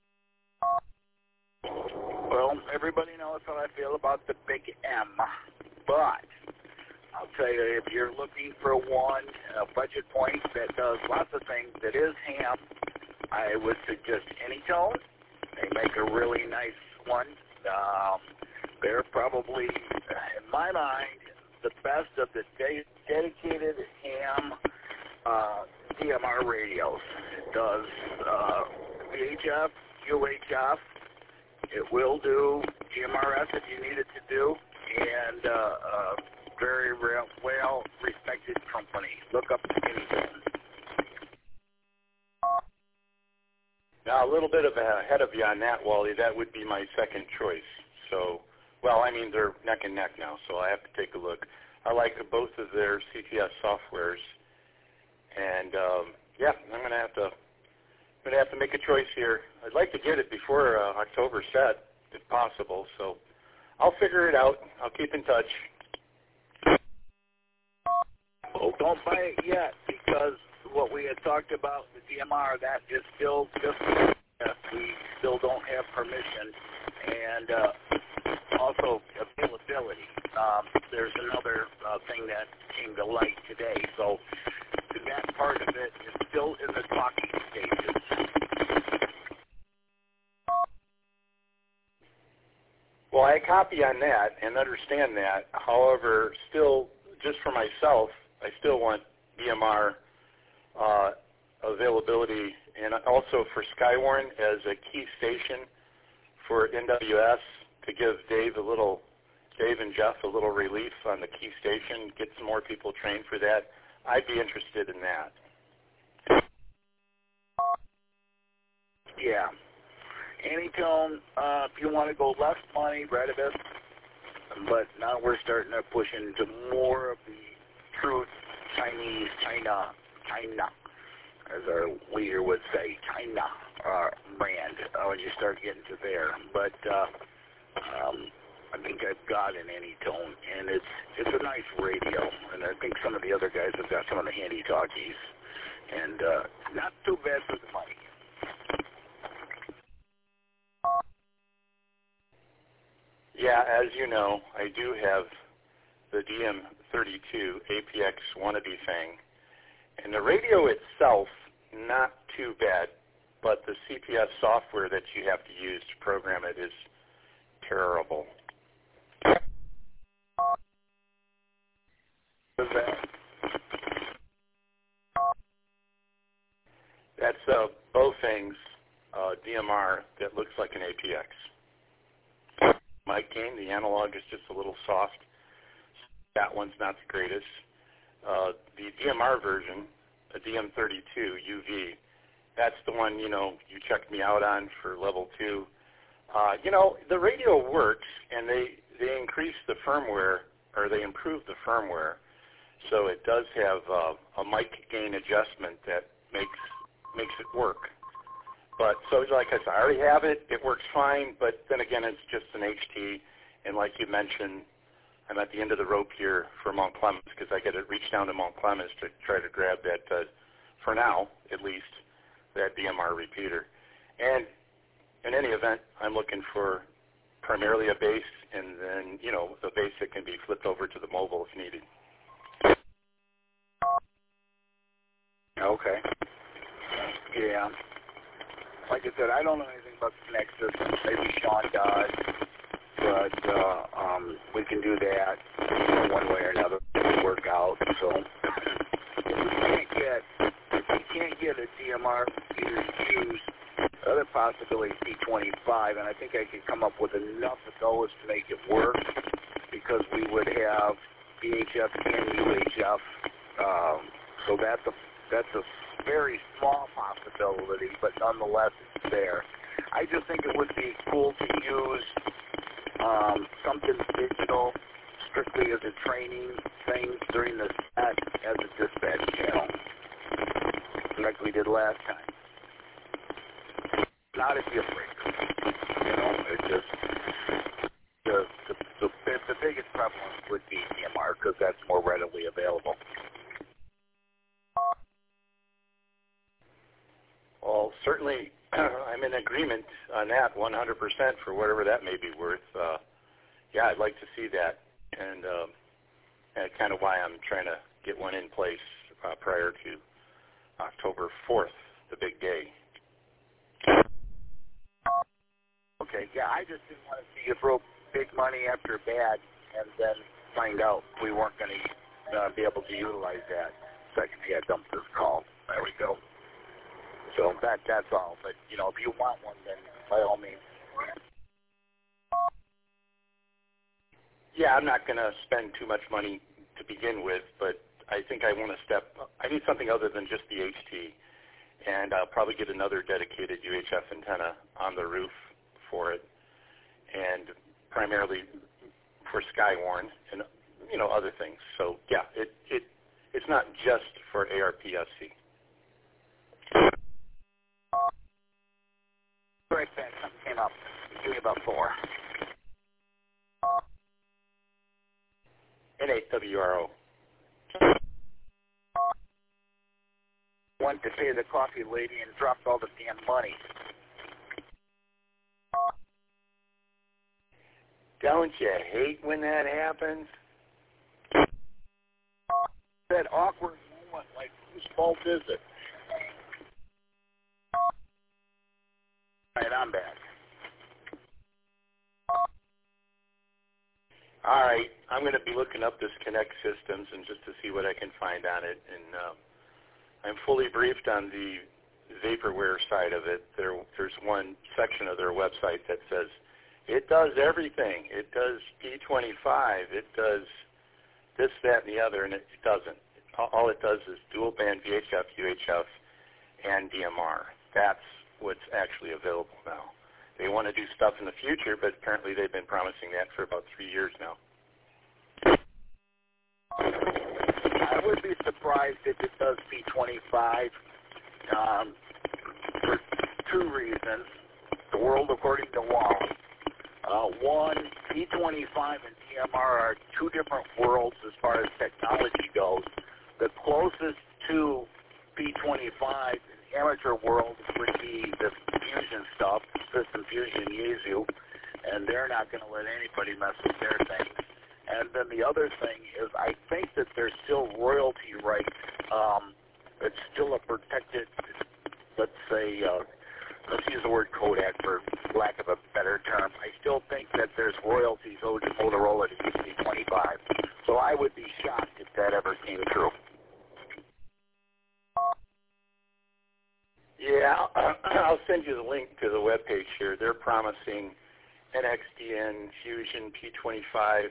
Speaker 5: Well, everybody knows how I feel about the big M, but I'll tell you, if you're looking for one, a budget point that does lots of things that is ham, I would suggest Anytone. They make a really nice one. Um, they're probably, in my mind, the best of the de- dedicated ham uh, D M R radios. It does uh, V H F, U H F. It will do G M R S if you need it to do, and uh, uh, very real, well-respected company. Look up Anytone.
Speaker 6: Now, a little bit of ahead of you on that, Wally. That would be my second choice. So, well, I mean, they're neck and neck now, so I have to take a look. I like both of their C T S softwares, and um, yeah, I'm gonna have to, I'm gonna have to make a choice here. I'd like to get it before uh, October set, if possible. So, I'll figure it out. I'll keep in touch.
Speaker 5: Oh, don't buy it yet, because what we had talked about, the D M R, that is still just, uh, we still don't have permission, and uh, also availability. Um, there's another uh, thing that came to light today, so that part of it is still in the talking stages.
Speaker 6: Well, I copy on that and understand that. However, still, just for myself, I still want D M R uh, availability, and also for Skywarn as a key station for N W S to give Dave a little, Dave and Jeff a little relief on the key station, get some more people trained for that. I'd be interested in that.
Speaker 5: Yeah. Anytone, uh, if you want to go less money, right a bit, but now we're starting to push into more of the truth
Speaker 7: Chinese, China, China, as our leader would say, China uh, brand uh, when you start getting to there. But uh, um, I think I've got an Anytone, and it's it's a nice radio, and I think some of the other guys have got some of the handy talkies, and uh, not too bad for the money.
Speaker 6: Yeah, as you know, I do have the D M thirty-two A P X wannabe thing, and the radio itself, not too bad, but the C P S software that you have to use to program it is terrible. That's uh, Bofang's uh, D M R that looks like an A P X. Mic gain, the analog is just a little soft. That one's not the greatest. Uh, the D M R version, a D M thirty-two U V, that's the one, you know, you checked me out on for level two. Uh, you know, the radio works, and they, they increase the firmware, or they improve the firmware, so it does have uh, a mic gain adjustment that makes makes it work. But so, like I said, I already have it. It works fine, but then again, it's just an H T, and like you mentioned, I'm at the end of the rope here for Mount Clemens because I got to reach down to Mount Clemens to try to grab that, uh, for now at least, that D M R repeater. And in any event, I'm looking for primarily a base, and then, you know, the base that can be flipped over to the mobile if needed.
Speaker 7: Okay. Yeah. Like I said, I don't know anything about the Connect system. Maybe Sean does, but uh, um, we can do that one way or another. It'll work out. So if you can't get, if you can't get a D M R, either use the other possibility is D twenty-five, and I think I could come up with enough of those to make it work because we would have V H F and U H F. Um, so that's a that's a very small possibility, but nonetheless it's there. I just think it would be cool to use um, something digital strictly as a training thing during the set as a dispatch channel, like we did last time. Not a deal breaker. You know, it just, the, the, the, the biggest prevalence would be D M R because that's more readily available.
Speaker 6: Well, certainly I'm in agreement on that one hundred percent for whatever that may be worth. Uh, yeah, I'd like to see that, and um, that's kind of why I'm trying to get one in place uh, prior to October fourth, the big day.
Speaker 7: Okay, yeah, I just didn't want to see you throw big money after bad and then find out we weren't going to uh, be able to utilize that. Second, yeah, dump this call. There we go. So that that's all. But, you know, if you want one, then by all means.
Speaker 6: Yeah, I'm not going to spend too much money to begin with, but I think I want to step, I need something other than just the H T, and I'll probably get another dedicated U H F antenna on the roof for it, and primarily for Skywarn and, you know, other things. So, yeah, it, it it's not just for A R P S C.
Speaker 7: Right back. Something came up. Give me about four.
Speaker 6: N eight W R O.
Speaker 7: Went to pay the coffee lady and dropped all the damn money.
Speaker 6: Don't you hate when that happens?
Speaker 7: That awkward moment, like, whose fault is it? All right, I'm back.
Speaker 6: All right, I'm going to be looking up this Connect Systems and just to see what I can find on it. And um, I'm fully briefed on the vaporware side of it. There, there's one section of their website that says it does everything. It does P twenty-five. It does this, that, and the other, and it doesn't. All it does is dual band V H F, U H F, and D M R. That's what's actually available now. They want to do stuff in the future, but apparently they've been promising that for about three years now.
Speaker 7: I
Speaker 8: I would be surprised if it does P twenty-five um, for two reasons. The world according to Wally. Uh, one, P twenty-five and D M R are two different worlds as far as technology goes. The closest to P twenty-five in the amateur world would be the fusion stuff, System Fusion Yaesu, and they're not going to let anybody mess with their things. And then the other thing is I think that there's still royalty rights. Um, it's still a protected, let's say, uh, let's use the word Kodak for lack of a better term. I still think that there's royalties owed to Motorola to use P twenty-five. So I would be shocked if that ever came true.
Speaker 6: Yeah, I'll, I'll send you the link to the webpage here. They're promising N X D N, Fusion, P twenty-five,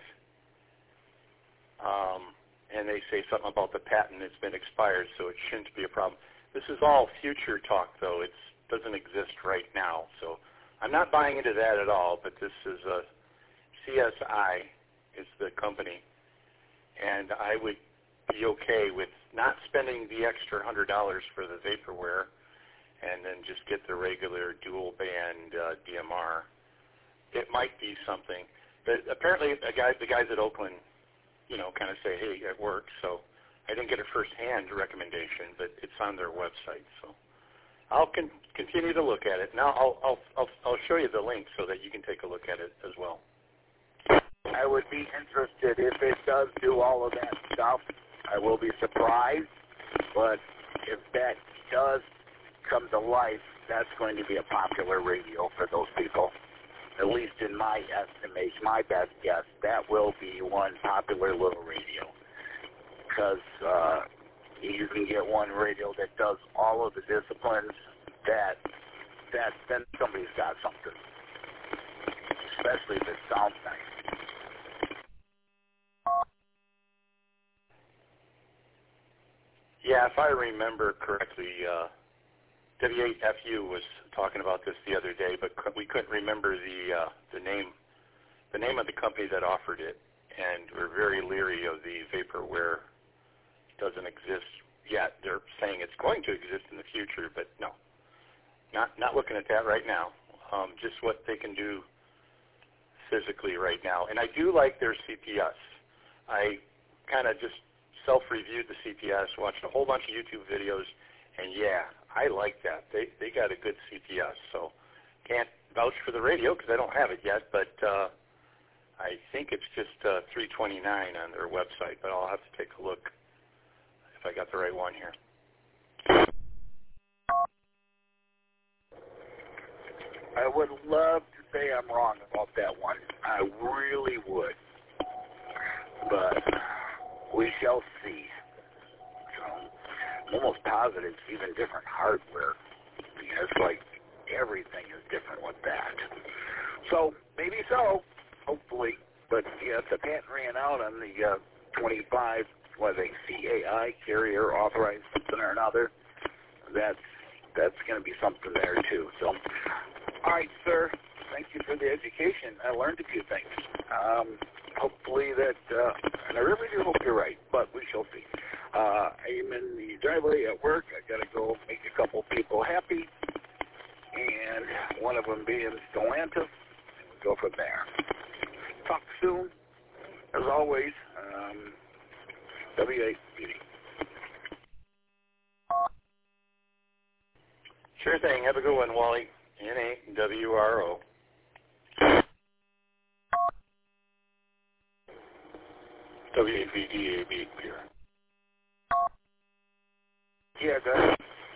Speaker 6: um, and they say something about the patent. It's been expired, so it shouldn't be a problem. This is all future talk, though. It doesn't exist right now, so I'm not buying into that at all, but this is a C S I is the company, and I would be okay with not spending the extra one hundred dollars for the vaporware and then just get the regular dual band uh, D M R. It might be something. But apparently the guys, the guys at Oakland, you know, kind of say, hey, it works. So I didn't get a first-hand recommendation, but it's on their website. So I'll con- continue to look at it. Now I'll, I'll, I'll, I'll show you the link so that you can take a look at it as well.
Speaker 8: I would be interested if it does do all of that stuff. I will be surprised, but if that does come to life, that's going to be a popular radio for those people. At least in my estimation, my best guess, that will be one popular little radio. Because uh, you can get one radio that does all of the disciplines, that, that then somebody's got something. Especially if it sounds nice.
Speaker 6: Yeah, if I remember correctly, uh, W eight F U was talking about this the other day, but we couldn't remember the uh, the name the name of the company that offered it, and we're very leery of the vaporware. It doesn't exist yet. They're saying it's going to exist in the future, but no, not not looking at that right now. Um, just what they can do physically right now, and I do like their C P S. I kind of just self-reviewed the C P S, watched a whole bunch of YouTube videos, and yeah, I like that. They they got a good C P S, so can't vouch for the radio because I don't have it yet, but uh, I think it's just uh, three twenty-nine on their website, but I'll have to take a look if I got the right one here.
Speaker 8: I would love to say I'm wrong about that one. I really would. But we shall see. I'm almost positive it's even different hardware. It's like everything is different with that. So, maybe so, hopefully. But, yeah, if the patent ran out on the uh, twenty-five, what are they, C A I, carrier authorized something or another, that's, that's going to be something there, too. So, all right, sir, thank you for the education. I learned a few things. Um, hopefully that, uh, and I really do hope you're right, but we shall see. Uh, I'm in the driveway at work. I got to go make a couple people happy, and one of them being Stellantis, and we go from there. Talk soon. As always, um, W A Beauty.
Speaker 6: Sure thing. Have a good one, Wally. N A W R O. W A B D A B.
Speaker 8: Yeah, go ahead.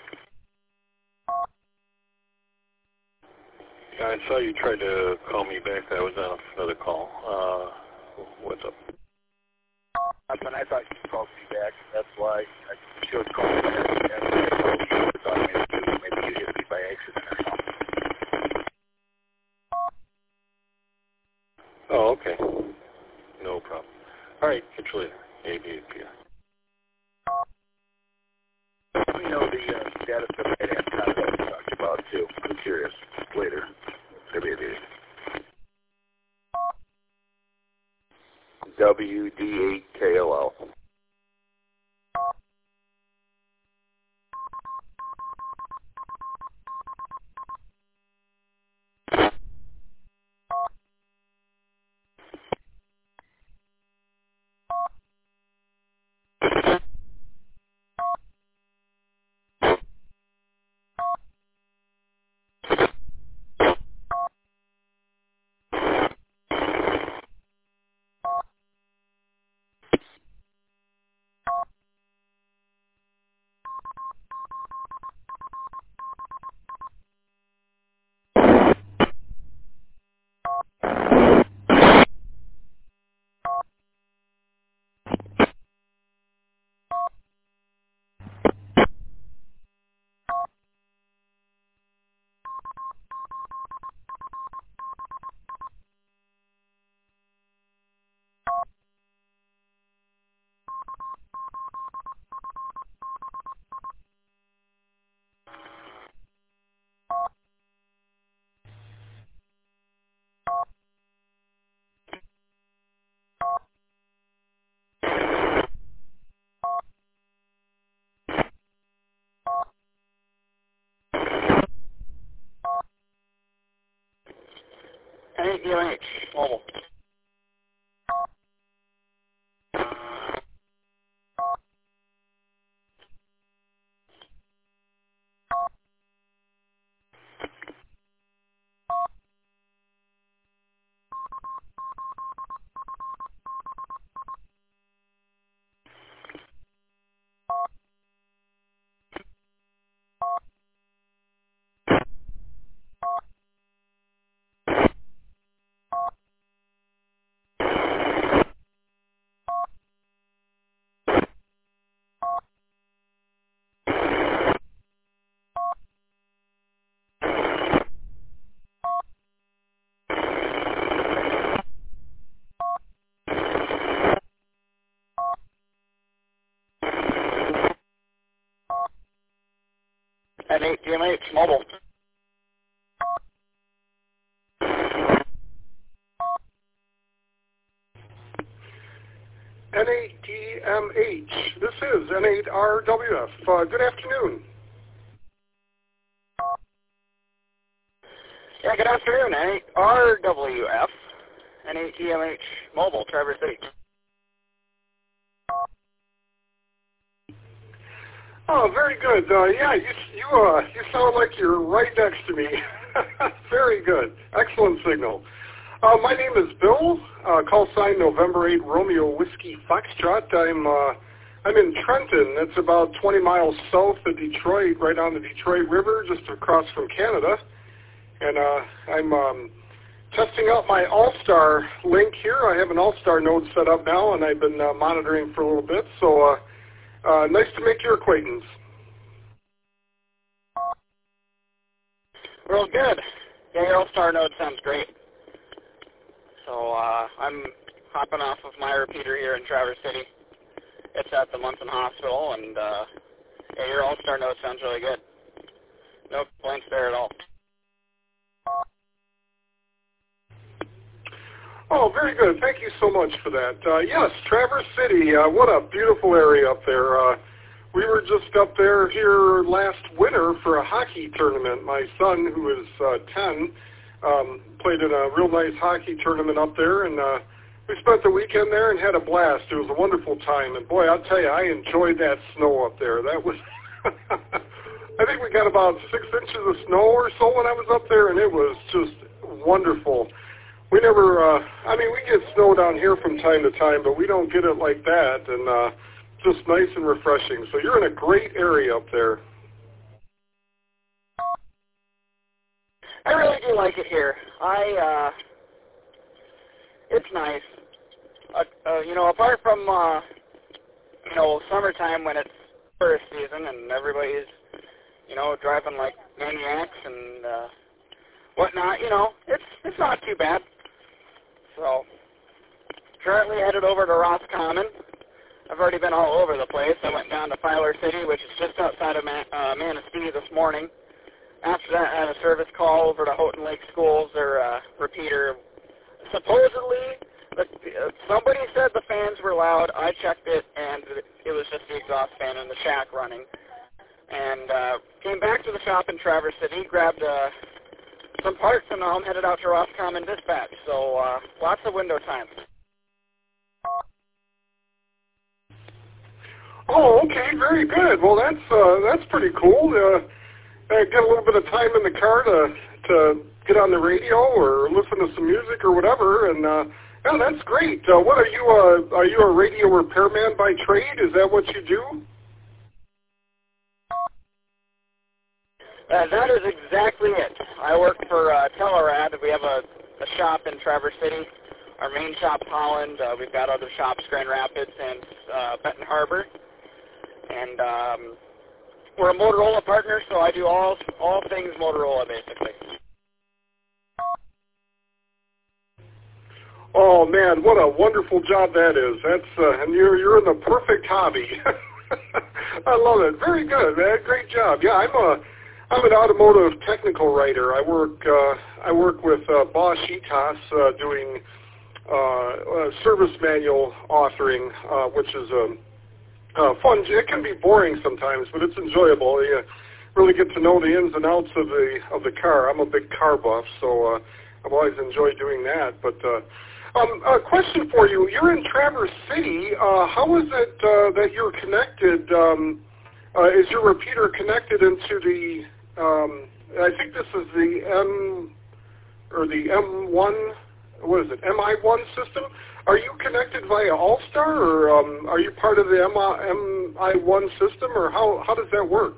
Speaker 9: Yeah, I saw you tried to call me back. I was on another call. Uh, what's up?
Speaker 8: When I thought you called me back, that's why I should call you back. That's why I called you. I thought maybe, maybe you hit me by accident or something.
Speaker 9: Oh, okay. No problem. All right, catch you later. A B P.
Speaker 8: Let me know the uh, status of that antenna that we talked about, too. I'm curious. Later. W D W D eight K L L.
Speaker 5: E M H, mobile. N eight D M H, mobile.
Speaker 10: N eight D M H, this is N eight R W F. Uh, good afternoon.
Speaker 5: Yeah, good afternoon, N eight R W F, N eight D M H, mobile, Traverse City.
Speaker 10: Oh, very good. Uh, yeah, you you uh, you sound like you're right next to me. Very good. Excellent signal. Uh, my name is Bill. Uh, call sign November eight Romeo Whiskey Foxtrot. I'm uh, I'm in Trenton. It's about twenty miles south of Detroit, right on the Detroit River, just across from Canada. And uh, I'm um, testing out my All-Star link here. I have an All-Star node set up now, and I've been uh, monitoring for a little bit. So. Uh, Uh, nice to make your acquaintance.
Speaker 5: Real good. Yeah, your All-Star node sounds great. So uh, I'm hopping off of my repeater here in Traverse City. It's at the Munson Hospital, and uh, yeah, your All-Star node sounds really good. No complaints there at all.
Speaker 10: Oh, very good. Thank you so much for that. Uh, yes, Traverse City, uh, what a beautiful area up there. Uh, we were just up there here last winter for a hockey tournament. My son, who is uh, ten, um, played in a real nice hockey tournament up there, and uh, we spent the weekend there and had a blast. It was a wonderful time, and boy, I'll tell you, I enjoyed that snow up there. That was, I think we got about six inches of snow or so when I was up there, and it was just wonderful. We never, uh, I mean, we get snow down here from time to time, but we don't get it like that, and uh, just nice and refreshing. So you're in a great area up there.
Speaker 5: I really do like it here. I, uh, it's nice. Uh, uh, you know, apart from, uh, you know, summertime when it's tourist season and everybody's, you know, driving like maniacs and uh, whatnot, you know, it's it's not too bad. So, currently headed over to Roscommon. I've already been all over the place. I went down to Filer City, which is just outside of Man- uh, Manistee this morning. After that, I had a service call over to Houghton Lake Schools, their uh, repeater. Supposedly, the, uh, somebody said the fans were loud. I checked it, and it was just the exhaust fan in the shack running. And uh, came back to the shop in Traverse City, grabbed a... some parts, and now I'm headed out to Roscommon Dispatch, so uh, lots of window time.
Speaker 10: Oh, okay, very good. Well, that's uh, that's pretty cool. Uh, uh, get a little bit of time in the car to to get on the radio or listen to some music or whatever, and uh, yeah, that's great. Uh, what are you? Uh, are you a radio repairman by trade? Is that what you do?
Speaker 5: Uh, that is exactly it. I work for uh, Telerad. We have a, a shop in Traverse City. Our main shop, Holland. Uh, we've got other shops, Grand Rapids and uh, Benton Harbor. And um, we're a Motorola partner, so I do all all things Motorola, basically.
Speaker 10: Oh man, what a wonderful job that is. That's uh, and you're you're in the perfect hobby. I love it. Very good, man. Great job. Yeah, I'm a I'm an automotive technical writer. I work uh, I work with uh, Bosch E T O S uh, doing uh, uh, service manual authoring, uh, which is a uh, fun. It can be boring sometimes, but it's enjoyable. You really get to know the ins and outs of the of the car. I'm a big car buff, so uh, I've always enjoyed doing that. But uh, um, a question for you: you're in Traverse City. Uh, how is it uh, that you're connected? Um, uh, is your repeater connected into the? Um, I think this is the M or the M one. What is it? M I one system. Are you connected via Allstar, or um, are you part of the M I one system, or how how does that work?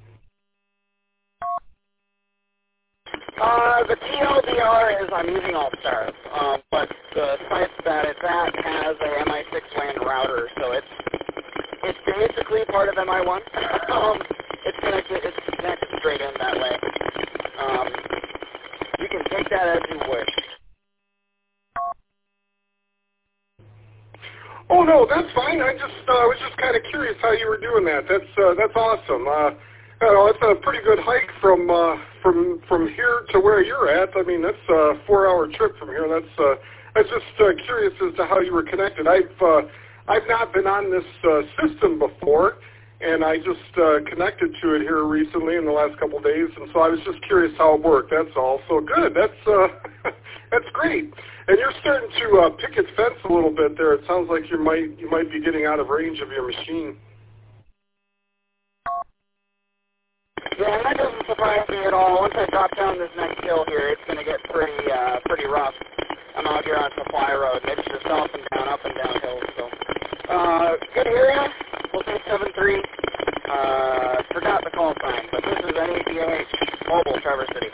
Speaker 5: Uh, the T L D R is I'm using Allstar, um, but the site that it's at has a M I six LAN router, so it's it's basically part of M I one. um, it's connected it's connected straight in that way. Um, you can take that as you wish.
Speaker 10: Oh no, that's fine. I just uh, was just kind of curious how you were doing that. That's uh, that's awesome. Uh, you know, it's a pretty good hike from uh, from from here to where you're at. I mean, that's a four-hour trip from here. That's uh, I was just uh, curious as to how you were connected. I've uh, I've not been on this uh, system before, and I just uh, connected to it here recently in the last couple of days, and so I was just curious how it worked. That's all. So good. That's uh, that's great. And you're starting to uh, picket fence a little bit there. It sounds like you might you might be getting out of range of your machine.
Speaker 5: Yeah, and that doesn't surprise me at all. Once I drop down this next hill here, it's going to get pretty uh, pretty rough. I'm out here on Supply Road, and it's just up and down, up and down hills. So, uh, good to hear you. We'll say seven three. Uh, forgot the call sign, but this is N A D M H, Mobile, Traverse City.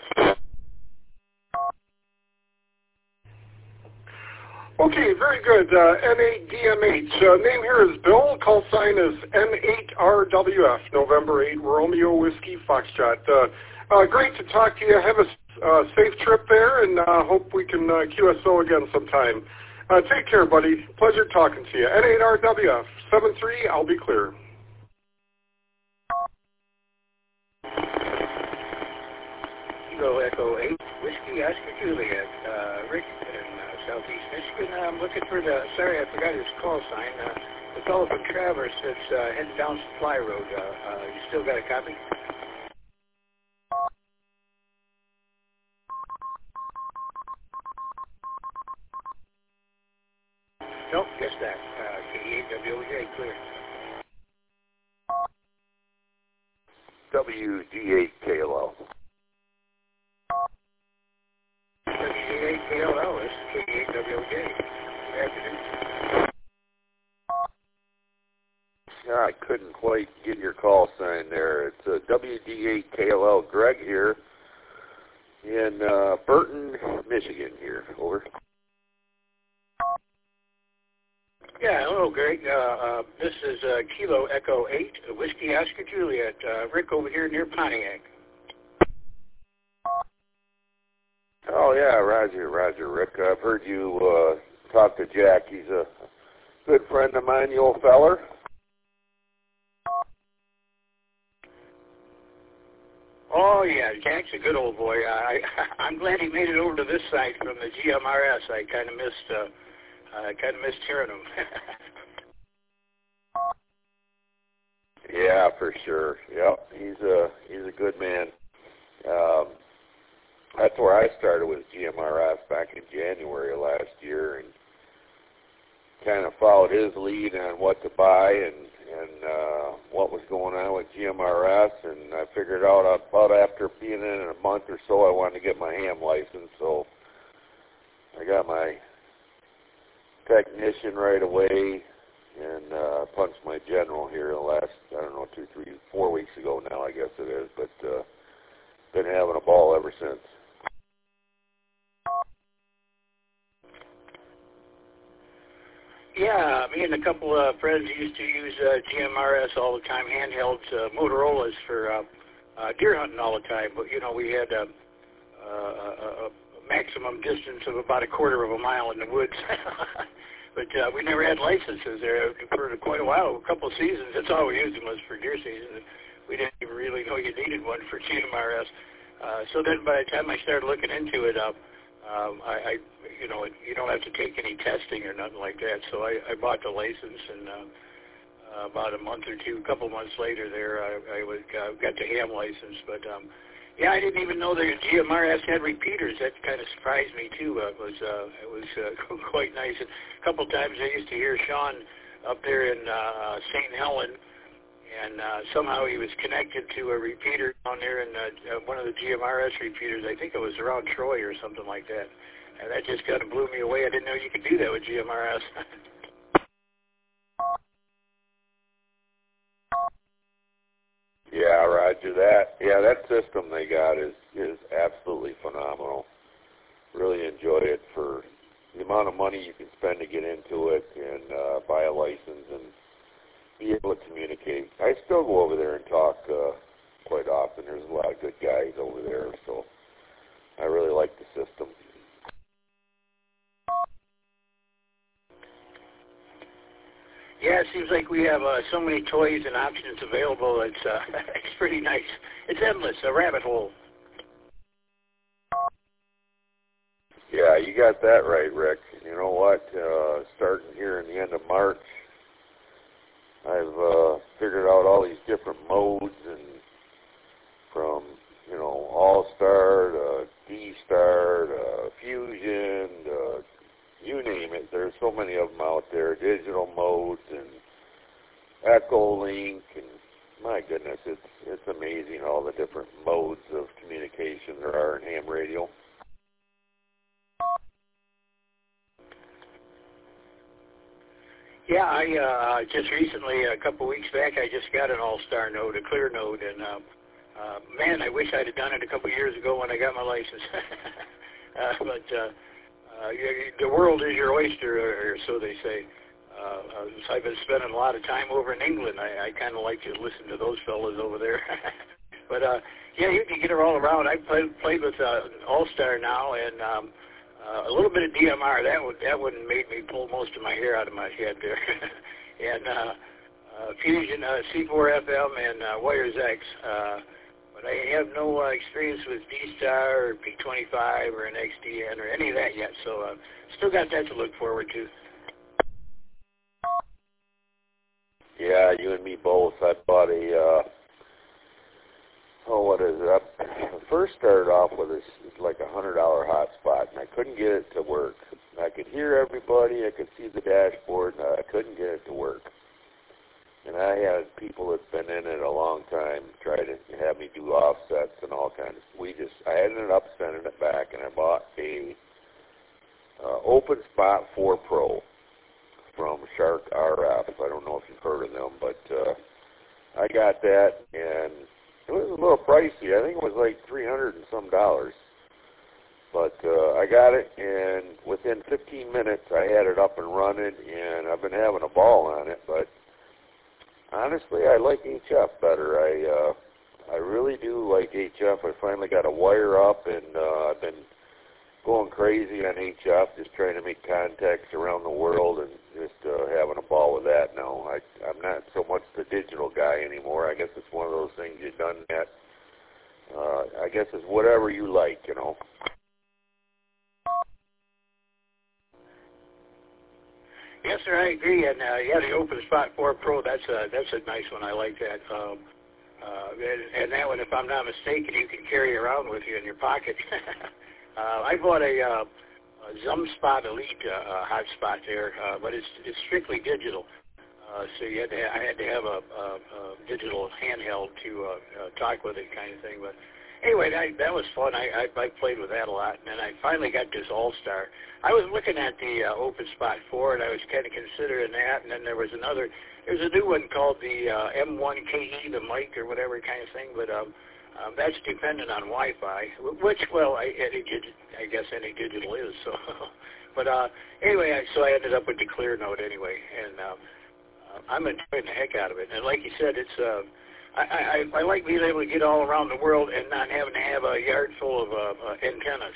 Speaker 10: Okay, very good. Uh, N A D M H. Uh, name here is Bill. Call sign is N eight R W F, November eight, Romeo Whiskey Foxtrot. Uh, uh, great to talk to you. Have a uh, safe trip there, and uh, hope we can uh, Q S O again sometime. Uh, take care, buddy. Pleasure talking to you. N eight R W F, seven three, I'll be clear.
Speaker 11: Kilo Echo eight, Whiskey Oscar Juliet, uh, Rick in uh, Southeast Michigan. I'm looking for the, sorry I forgot his call sign, uh, the fellow from Traverse that's uh, heading down Supply Road. Uh, uh, you still got a copy? Nope, guess that. Uh, K E eight W O J, clear.
Speaker 12: W D eight K L L.
Speaker 11: W D eight K L L is K E eight W O J. Good afternoon.
Speaker 12: Yeah, I couldn't quite get your call sign there. It's uh, W D eight K L L. Greg here in uh, Burton, Michigan here. Over.
Speaker 11: Yeah, hello, Greg. Uh, uh, this is uh, Kilo Echo eight, Whiskey Oscar Juliet. Uh, Rick over here near Pontiac.
Speaker 12: Oh, yeah, Roger, Roger, Rick. I've heard you uh, talk to Jack. He's a good friend of mine, you old feller.
Speaker 11: Oh, yeah, Jack's a good old boy. I, I'm glad he made it over to this side from the G M R S. I kind of missed... Uh, I kind of missed hearing him.
Speaker 12: Yeah, for sure. Yep, he's a he's a good man. Um, that's where I started with G M R S back in January of last year, and kind of followed his lead on what to buy and and uh, what was going on with G M R S. And I figured out about after being in it a month or so, I wanted to get my ham license. So I got my technician right away and uh, punched my general here the last, I don't know, two, three, four weeks ago now, I guess it is, but uh, been having a ball ever since.
Speaker 11: Yeah, me and a couple of friends used to use uh, G M R S all the time, handhelds, uh, Motorola's for uh, uh, deer hunting all the time, but, you know, we had a, a, a, a maximum distance of about a quarter of a mile in the woods. But uh, we never had licenses there for quite a while, a couple of seasons. That's all we used them was for deer season. We didn't even really know you needed one for G M R S. Uh, so then by the time I started looking into it, uh, um, I, I, you know, you don't have to take any testing or nothing like that. So I, I bought the license, and uh, uh, about a month or two, a couple months later there, I, I was, uh, got the ham license. But um, Yeah, I didn't even know the G M R S had repeaters. That kind of surprised me too. Uh, it was uh, it was uh, quite nice. And a couple of times I used to hear Sean up there in uh, Saint Helen, and uh, somehow he was connected to a repeater down there in uh, one of the G M R S repeaters. I think it was around Troy or something like that. And that just kind of blew me away. I didn't know you could do that with G M R S.
Speaker 12: Yeah, roger that. Yeah, that system they got is is absolutely phenomenal. Really enjoy it for the amount of money you can spend to get into it and uh, buy a license and be able to communicate. I still go over there and talk uh, quite often. There's a lot of good guys over there, so I really like the system.
Speaker 11: Yeah, it seems like we have uh, so many toys and options available. It's uh, it's pretty nice. It's endless, a rabbit hole.
Speaker 12: Yeah, you got that right, Rick. You know what? Uh, starting here in the end of March, I've uh, figured out all these different modes, and from you know All-Star to D-Star to Fusion to you name it. There's so many of them out there, digital modes and Echo-Link, and my goodness, it's it's amazing all the different modes of communication there are in ham radio.
Speaker 11: Yeah, I uh, just recently, a couple of weeks back, I just got an All-Star node, a clear node, and uh, uh, man, I wish I'd have done it a couple of years ago when I got my license. uh, but uh, Uh, you, the world is your oyster, or, or so they say. Uh, uh, so I've been spending a lot of time over in England. I, I kind of like to listen to those fellas over there. but uh, yeah, you can get her all around. I played played with uh, All-Star now, and um, uh, a little bit of D M R. That would that would made me pull most of my hair out of my head there. and uh, uh, Fusion, uh, C four F M, and uh, Wires X. Uh, But I have no uh, experience with D-Star or P twenty-five or an X D N or any of that yet, so uh, still got that to look forward to.
Speaker 12: Yeah, you and me both. I bought a, uh, oh, what is it? I first started off with this like a one hundred dollar hotspot, and I couldn't get it to work. I could hear everybody. I could see the dashboard, and I couldn't get it to work. And I had people that's been in it a long time try to have me do offsets and all kinds of. We just, I ended up sending it back, and I bought a uh, Open Spot four Pro from Shark R F. I don't know if you've heard of them, but uh, I got that, and it was a little pricey. I think it was like three hundred and some dollars. But uh, I got it, and within fifteen minutes, I had it up and running, and I've been having a ball on it, but honestly, I like H F better. I uh, I really do like H F. I finally got a wire up, and uh, I've been going crazy on H F, just trying to make contacts around the world and just uh, having a ball with that now. I, I'm not so much the digital guy anymore. I guess it's one of those things you've done that. Uh, I guess it's whatever you like, you know.
Speaker 11: Yes, sir, I agree. And uh, yeah, the Open Spot four Pro, that's a that's a nice one. I like that. Um, uh, and, and that one, if I'm not mistaken, you can carry around with you in your pocket. uh, I bought a, uh, a ZumSpot Elite uh, hotspot there, uh, but it's it's strictly digital. Uh, so you had to, I had to have a, a, a digital handheld to uh, uh, talk with it, kind of thing. But anyway, that, that was fun. I, I I played with that a lot, and then I finally got this All-Star. I was looking at the uh, Open Spot four, and I was kind of considering that, and then there was another, there's a new one called the uh, M one K E, the mic or whatever kind of thing, but um, um, that's dependent on Wi-Fi, which, well, I, any, I guess any digital is. So, But uh, anyway, I, so I ended up with the Clear Note anyway, and um, uh, I'm enjoying the heck out of it. And like you said, it's uh, I, I, I like being able to get all around the world and not having to have a yard full of uh, uh, antennas.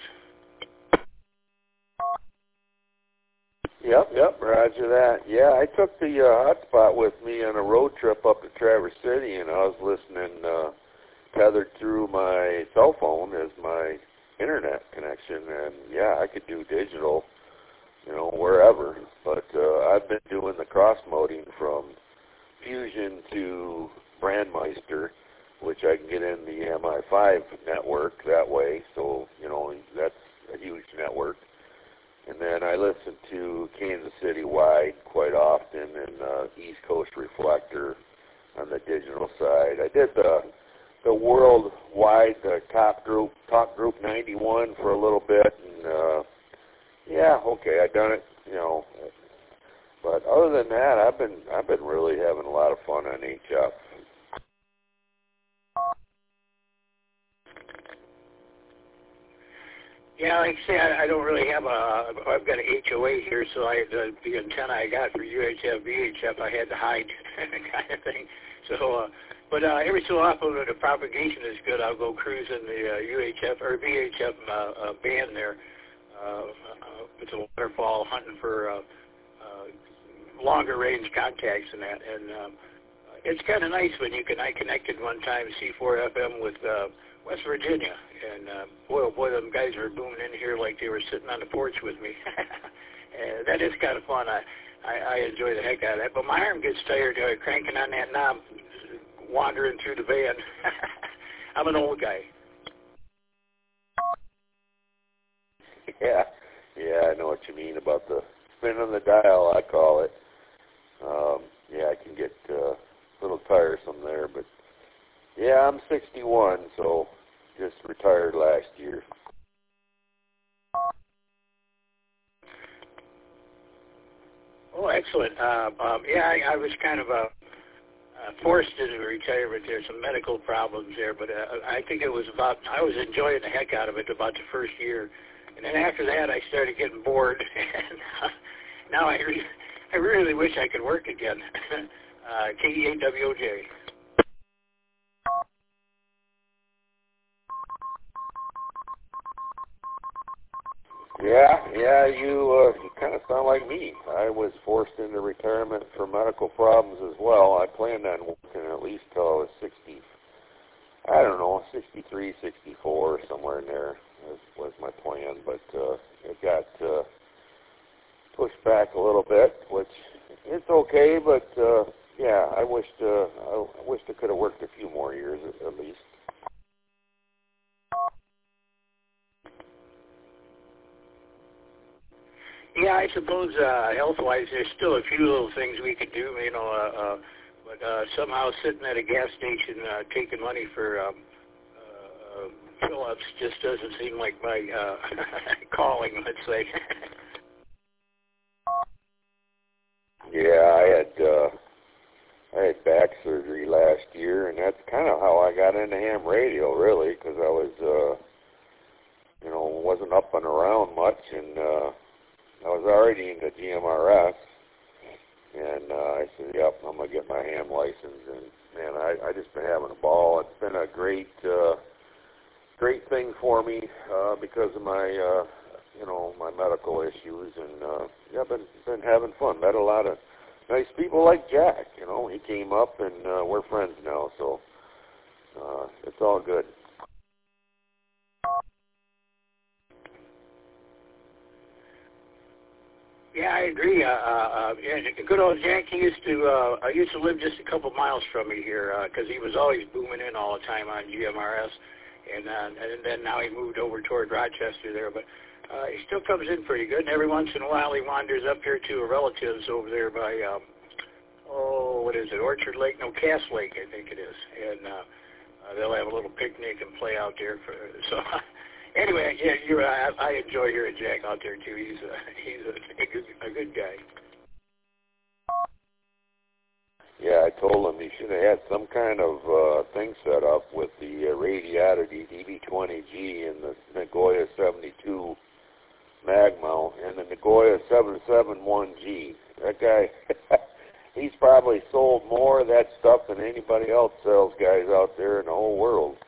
Speaker 12: Yep, yep, roger that. Yeah, I took the uh, hotspot with me on a road trip up to Traverse City, and I was listening uh, tethered through my cell phone as my internet connection, and yeah, I could do digital, you know, wherever. But uh, I've been doing the cross-moding from Fusion to Brandmeister, which I can get in the M I five network that way. So, you know, that's a huge network. And then I listen to Kansas City Wide quite often, and uh, East Coast Reflector on the digital side. I did the the worldwide uh, top group, Talk Group ninety-one for a little bit, and uh, yeah, okay, I done it, you know. But other than that, I've been I've been really having a lot of fun on H F.
Speaker 11: Yeah, like I say, I, I don't really have a. I've got an H O A here, so I the, the antenna I got for U H F, V H F, I had to hide, kind of thing. So, uh, but uh, every so often, when the propagation is good, I'll go cruise in the uh, U H F or V H F uh, uh, band there. Uh, uh, it's a waterfall hunting for uh, uh, longer range contacts and that, and um, it's kind of nice when you can. I connected one time C four F M with uh, West Virginia, and uh, boy, oh boy, them guys were booming in here like they were sitting on the porch with me. And that is kind of fun. I, I, I enjoy the heck out of that. But my arm gets tired uh, cranking on that knob, wandering through the van. I'm an old guy.
Speaker 12: Yeah, yeah, I know what you mean about the spin on the dial, I call it. Um, yeah, I can get uh, a little tiresome there, but yeah, I'm sixty-one, so just retired last year.
Speaker 11: Oh, excellent. Uh, um, yeah, I, I was kind of uh, uh, forced into retirement. There's some medical problems there, but uh, I think it was about, I was enjoying the heck out of it about the first year. And then after that, I started getting bored. And uh, now I, re- I really wish I could work again. uh, K E A W O J.
Speaker 12: Yeah, yeah, you uh, you kind of sound like me. I was forced into retirement for medical problems as well. I planned on working at least till I was sixty. I don't know, sixty-three, sixty-four, somewhere in there was, was my plan. But uh, it got uh, pushed back a little bit, which it's okay. But uh, yeah, I wished uh, I wished I could have worked a few more years at, at least.
Speaker 11: Yeah, I suppose uh, health-wise, there's still a few little things we could do, you know, uh, uh, but uh, somehow sitting at a gas station uh, taking money for um, uh, fill-ups just doesn't seem like my uh, calling, let's say.
Speaker 12: Yeah, I had uh, I had back surgery last year, and that's kind of how I got into ham radio, really, because I was, uh, you know, wasn't up and around much, and uh, I was already into G M R S, and uh, I said, yep, I'm going to get my ham license, and man, I, I just been having a ball. It's been a great, uh, great thing for me uh, because of my, uh, you know, my medical issues, and uh, yeah, I've been, been having fun. Met a lot of nice people like Jack, you know, he came up, and uh, we're friends now, so uh, it's all good.
Speaker 11: Yeah, I agree. Uh, uh, yeah, good old Jack, he used to, uh, I used to live just a couple miles from me here because uh, he was always booming in all the time on G M R S, and, uh, and then now he moved over toward Rochester there, but uh, he still comes in pretty good, and every once in a while he wanders up here to relatives over there by, um, oh, what is it, Orchard Lake? No, Cass Lake, I think it is, and uh, uh, they'll have a little picnic and play out there. For, so anyway, yeah, you're, I, I enjoy hearing Jack out there too. He's a, he's a, a, good, a good guy.
Speaker 12: Yeah, I told him he should have had some kind of uh, thing set up with the uh, Radiati D B twenty G and the Nagoya seventy-two mag mount and the Nagoya seven seventy-one G. That guy, he's probably sold more of that stuff than anybody else sells guys out there in the whole world.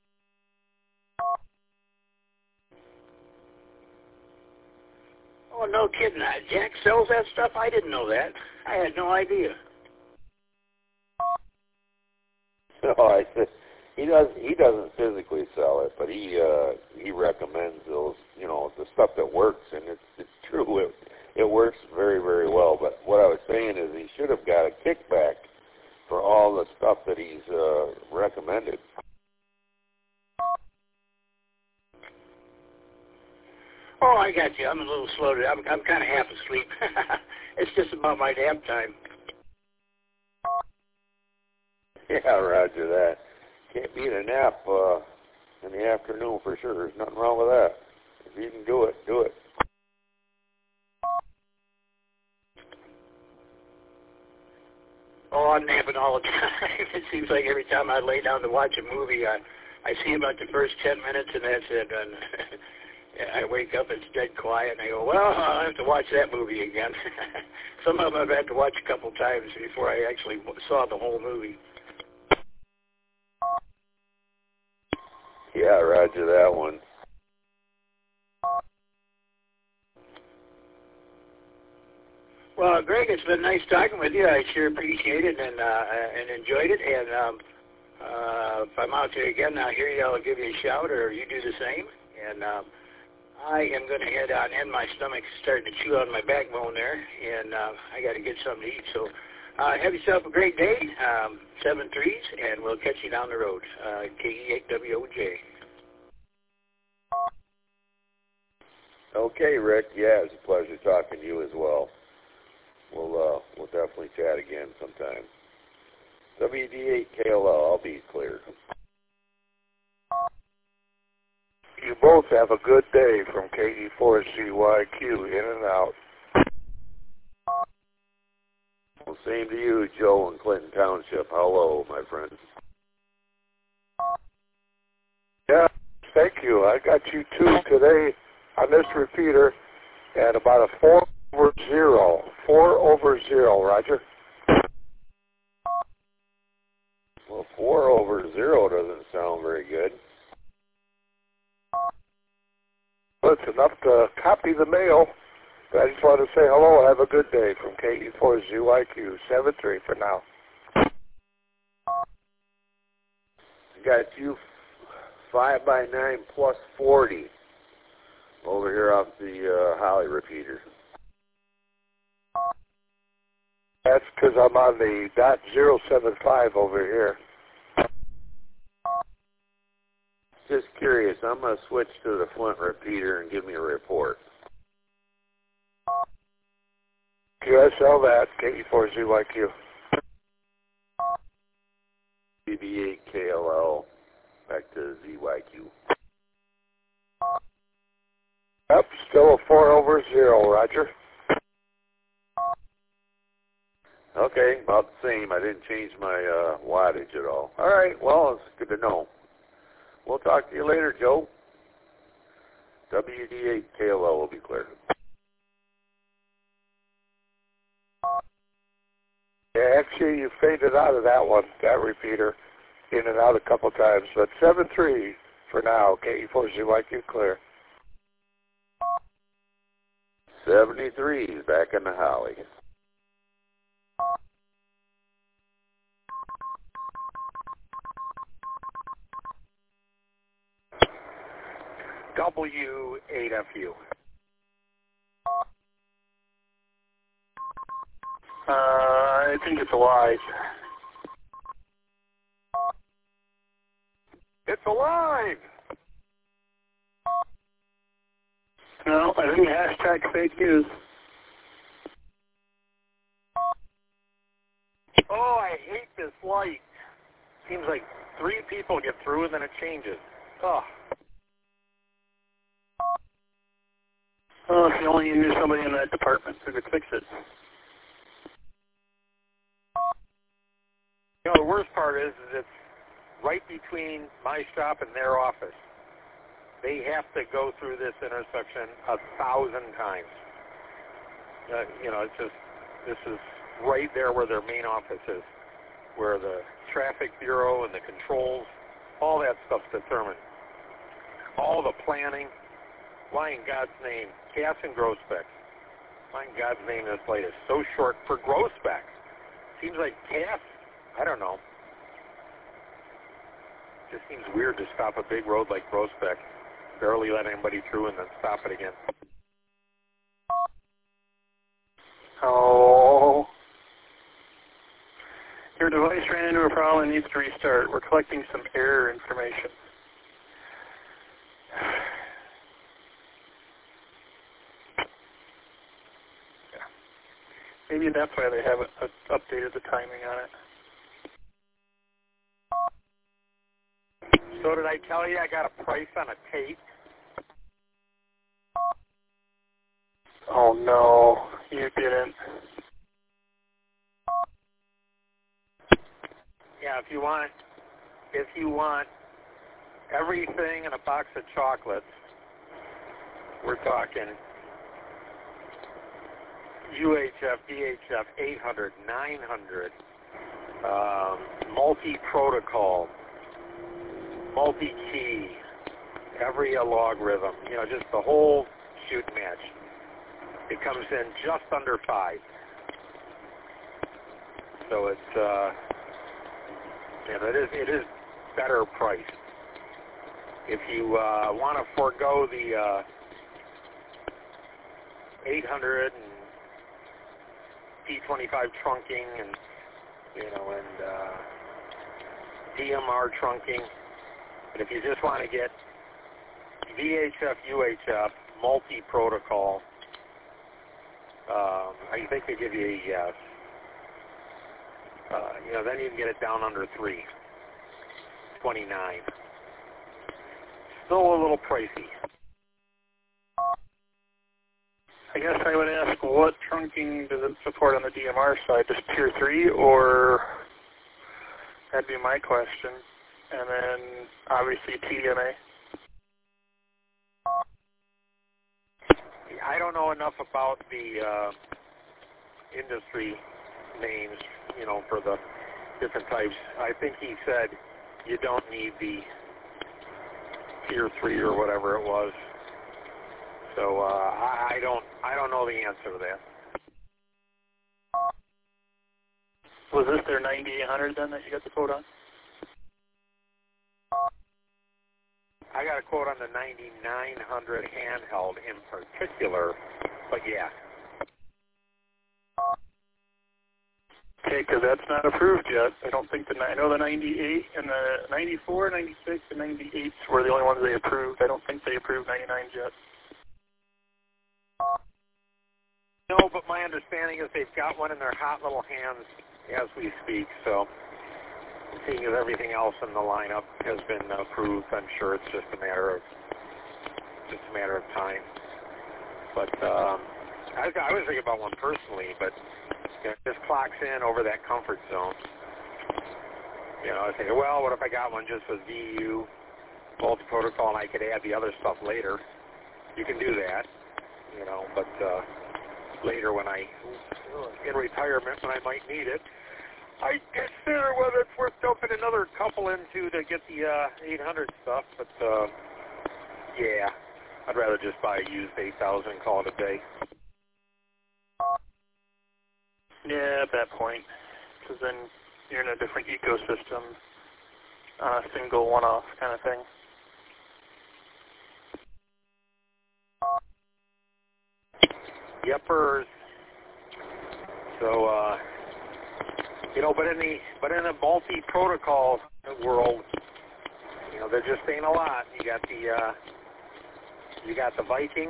Speaker 11: Oh, no kidding. Jack sells that stuff? I didn't know that. I had no idea.
Speaker 12: No, I said he does. He doesn't physically sell it, but he uh, he recommends those. You know, the stuff that works, and it's it's true. It it works very very well. But what I was saying is he should have got a kickback for all the stuff that he's uh, recommended.
Speaker 11: Oh, I got you. I'm a little slow today. I'm, I'm kind of half asleep. It's just about my nap time.
Speaker 12: Yeah, roger that. Can't beat a nap uh, in the afternoon for sure. There's nothing wrong with that. If you can do it, do it.
Speaker 11: Oh, I'm napping all the time. It seems like every time I lay down to watch a movie, I, I see about the first ten minutes, and that's it. And I wake up, it's dead quiet, and I go, well, I'll have to watch that movie again. Some of them I've had to watch a couple times before I actually saw the whole movie.
Speaker 12: Yeah, roger that one.
Speaker 11: Well, Greg, it's been nice talking with you. I sure appreciate it and uh, and enjoyed it. And um, uh, if I'm out there again, I'll hear you. I'll give you a shout, or you do the same. And um, I am going to head on in. My stomach's starting to chew on my backbone there, and uh, I got to get something to eat. So uh, have yourself a great day. Um, seven threes, and we'll catch you down the road. Uh, K E eight W O J.
Speaker 12: Okay, Rick. Yeah, it's a pleasure talking to you as well. We'll uh, we'll definitely chat again sometime. W D eight K L L, I'll be clear.
Speaker 10: You both have a good day from K E four C Y Q, in and out.
Speaker 12: Well, same to you, Joe in Clinton Township. Hello, my friend.
Speaker 10: Yeah, thank you. I got you two today on this repeater at about a four over zero. Four over zero, Roger.
Speaker 12: Well, four over zero doesn't sound very good.
Speaker 10: Well, it's enough to copy the mail. But I just want to say hello. Have a good day from K E four Z Y Q. seven three for now.
Speaker 12: Got you five by nine plus forty over here off the uh, Holly repeater.
Speaker 10: That's because I'm on the dot zero seven five over here.
Speaker 12: Just curious. I'm going to switch to the Flint repeater and give me a report.
Speaker 10: Q S L that, K E four Z Y Q.
Speaker 12: B B eight K L L, back to Z Y Q.
Speaker 10: Yep, still a four over zero, Roger.
Speaker 12: Okay, about the same. I didn't change my uh, wattage at all. All right, well, it's good to know. We'll talk to you later, Joe. W D eight K L L will be clear.
Speaker 10: Yeah, actually, you faded out of that one, that repeater, in and out a couple times. But seven three for now, K E four Z Y Q clear.
Speaker 12: seventy-three is back in the Holly.
Speaker 2: W eight F U.
Speaker 10: Uh, I think it's alive. It's alive! No, I think hashtag fake news. Oh, I hate this light. Seems like three people get through and then it changes. Oh. Oh, if you only knew somebody in that department who could fix it. You know, the worst part is, is it's right between my shop and their office. They have to go through this intersection a thousand times. Uh, you know, it's just, this is right there where their main office is, where the traffic bureau and the controls, all that stuff's determined. All the planning. Why in God's name, Cass and Grospec? Why in God's name this light is so short for Grospec? Seems like Cass, I don't know. Just seems weird to stop a big road like Grospec, barely let anybody through and then stop it again. Oh. Your device ran into a problem and needs to restart. We're collecting some error information.
Speaker 4: Maybe that's why they haven't uh, updated the timing on it.
Speaker 2: So did I tell you I got a price on a tape?
Speaker 4: Oh no, you didn't.
Speaker 2: Yeah, if you want, if you want everything in a box of chocolates, we're talking U H F, D H F, eight hundred, nine hundred, um, multi-protocol, multi-key, every logarithm, you know, just the whole shoot match. It comes in just under five. So it's, uh, yeah, it is, it is better priced. If you uh, want to forego the uh, eight hundred and P twenty-five trunking and, you know, and uh, D M R trunking, and if you just want to get V H F, U H F, multi-protocol, um, I think they give you a yes. Uh, you know, then you can get it down under three, twenty-nine. Still a little pricey.
Speaker 4: I guess I would ask, what trunking does it support on the D M R side? Just tier three, or that'd be my question. And then obviously T D M A.
Speaker 2: I don't know enough about the uh, industry names, you know, for the different types. I think he said you don't need the tier three or whatever it was. So uh, I, I don't, I don't know the answer to that.
Speaker 4: Was this their ninety-eight hundred then that you got the quote on?
Speaker 2: I got a quote on the ninety-nine hundred handheld in particular, but yeah.
Speaker 4: Okay, because that's not approved yet. I don't think the, I know the ninety-eight and the ninety-four, ninety-six, and ninety-eights were the only ones they approved. I don't think they approved ninety-nines yet.
Speaker 2: No, but my understanding is they've got one in their hot little hands as we speak, so seeing as everything else in the lineup has been approved, I'm sure it's just a matter of just a matter of time. But um, I, I was thinking about one personally, but you know, it just clocks in over that comfort zone. You know, I think, well, what if I got one just with V U, multi-protocol, and I could add the other stuff later? You can do that, you know, but uh, later when I, in retirement, when I might need it, I consider whether it's worth dumping another couple into to get the uh, eight hundred stuff, but uh, yeah, I'd rather just buy a used eight thousand and call it a day.
Speaker 4: Yeah, at that point, because then you're in a different ecosystem on a single one-off kind of thing.
Speaker 2: Yepers. So, uh, you know, but in the but in the multi-protocol world, you know, there just ain't a lot. You got the uh, you got the Viking,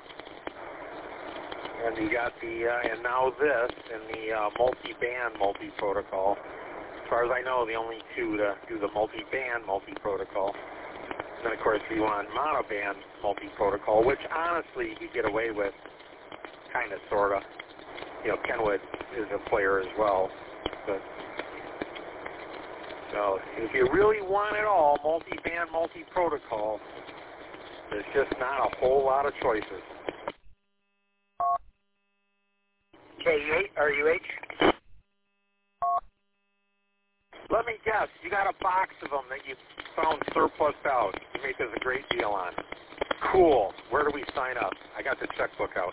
Speaker 2: and you got the uh, and now this in the uh, multi-band multi-protocol. As far as I know, the only two to do the multi-band multi-protocol. And then, of course, if you want monoband multi-protocol, which honestly you get away with, kind of, sort of. You know, Kenwood is a player as well. But so if you really want it all, multi-band, multi-protocol, there's just not a whole lot of choices.
Speaker 3: K U H, R U H?
Speaker 2: Let me guess, you got a box of them that you found surplus out. You make us a great deal on. Cool. Where do we sign up? I got the checkbook out.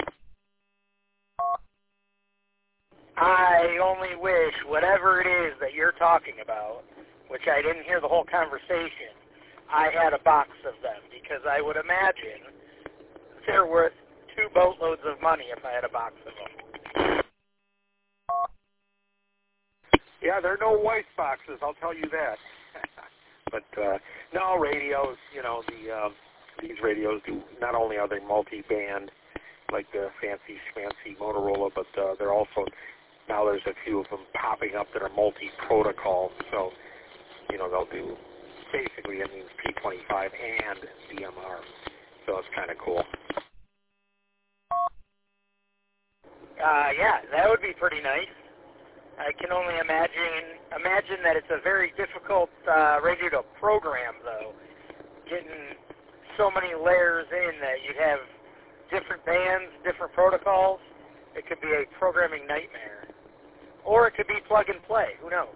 Speaker 3: I only wish whatever it is that you're talking about, which I didn't hear the whole conversation, I had a box of them, because I would imagine they're worth two boatloads of money if I had a box of them.
Speaker 2: Yeah, they're no white boxes, I'll tell you that. But uh, no, radios, you know, the uh, these radios do, not only are they multi-band, like the fancy schmancy Motorola, but uh, they're also now there's a few of them popping up that are multi-protocol. So, you know, they'll do, basically it means P twenty-five and D M R. So it's kind of cool.
Speaker 3: Uh, yeah, that would be pretty nice. I can only imagine imagine that it's a very difficult uh, radio to program, though. Getting so many layers in that you'd have different bands, different protocols. It could be a programming nightmare. Or it could be plug and play. Who knows?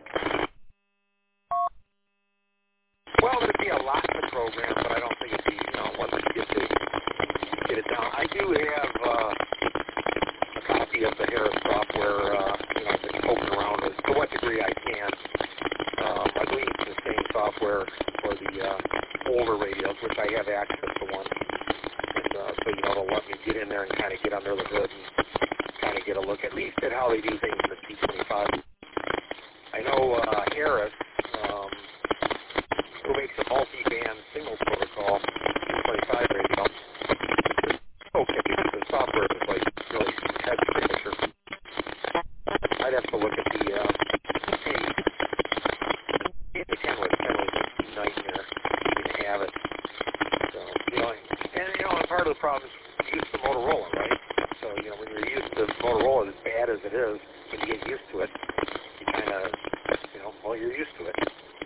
Speaker 2: Well, there'd be a lot to program, but I don't think it'd be, you know, once you get, to, get it down. I do have uh, a copy of the Harris software. Uh, you know, I've been poking around with, to what degree I can. Um, I believe it's the same software for the uh, older radios, which I have access to one. And uh, so, you know, it'll let me get in there and kind of get under the hood and kind of get a look at least at how they do things in the P twenty-five. I know uh, Harris, um, who makes a multi-band single protocol P twenty-five radio, okay, the software is like really head signature. I'd have to look at the uh, page. The Kenwood, Kenwood is a nightmare. You can have it. So, you know, and, you know, and part of the problem is use the Motorola, right? So, you know, when you're used to Motorola, as bad as it is, when you get used to it, you kind of, you know, well, you're used to it.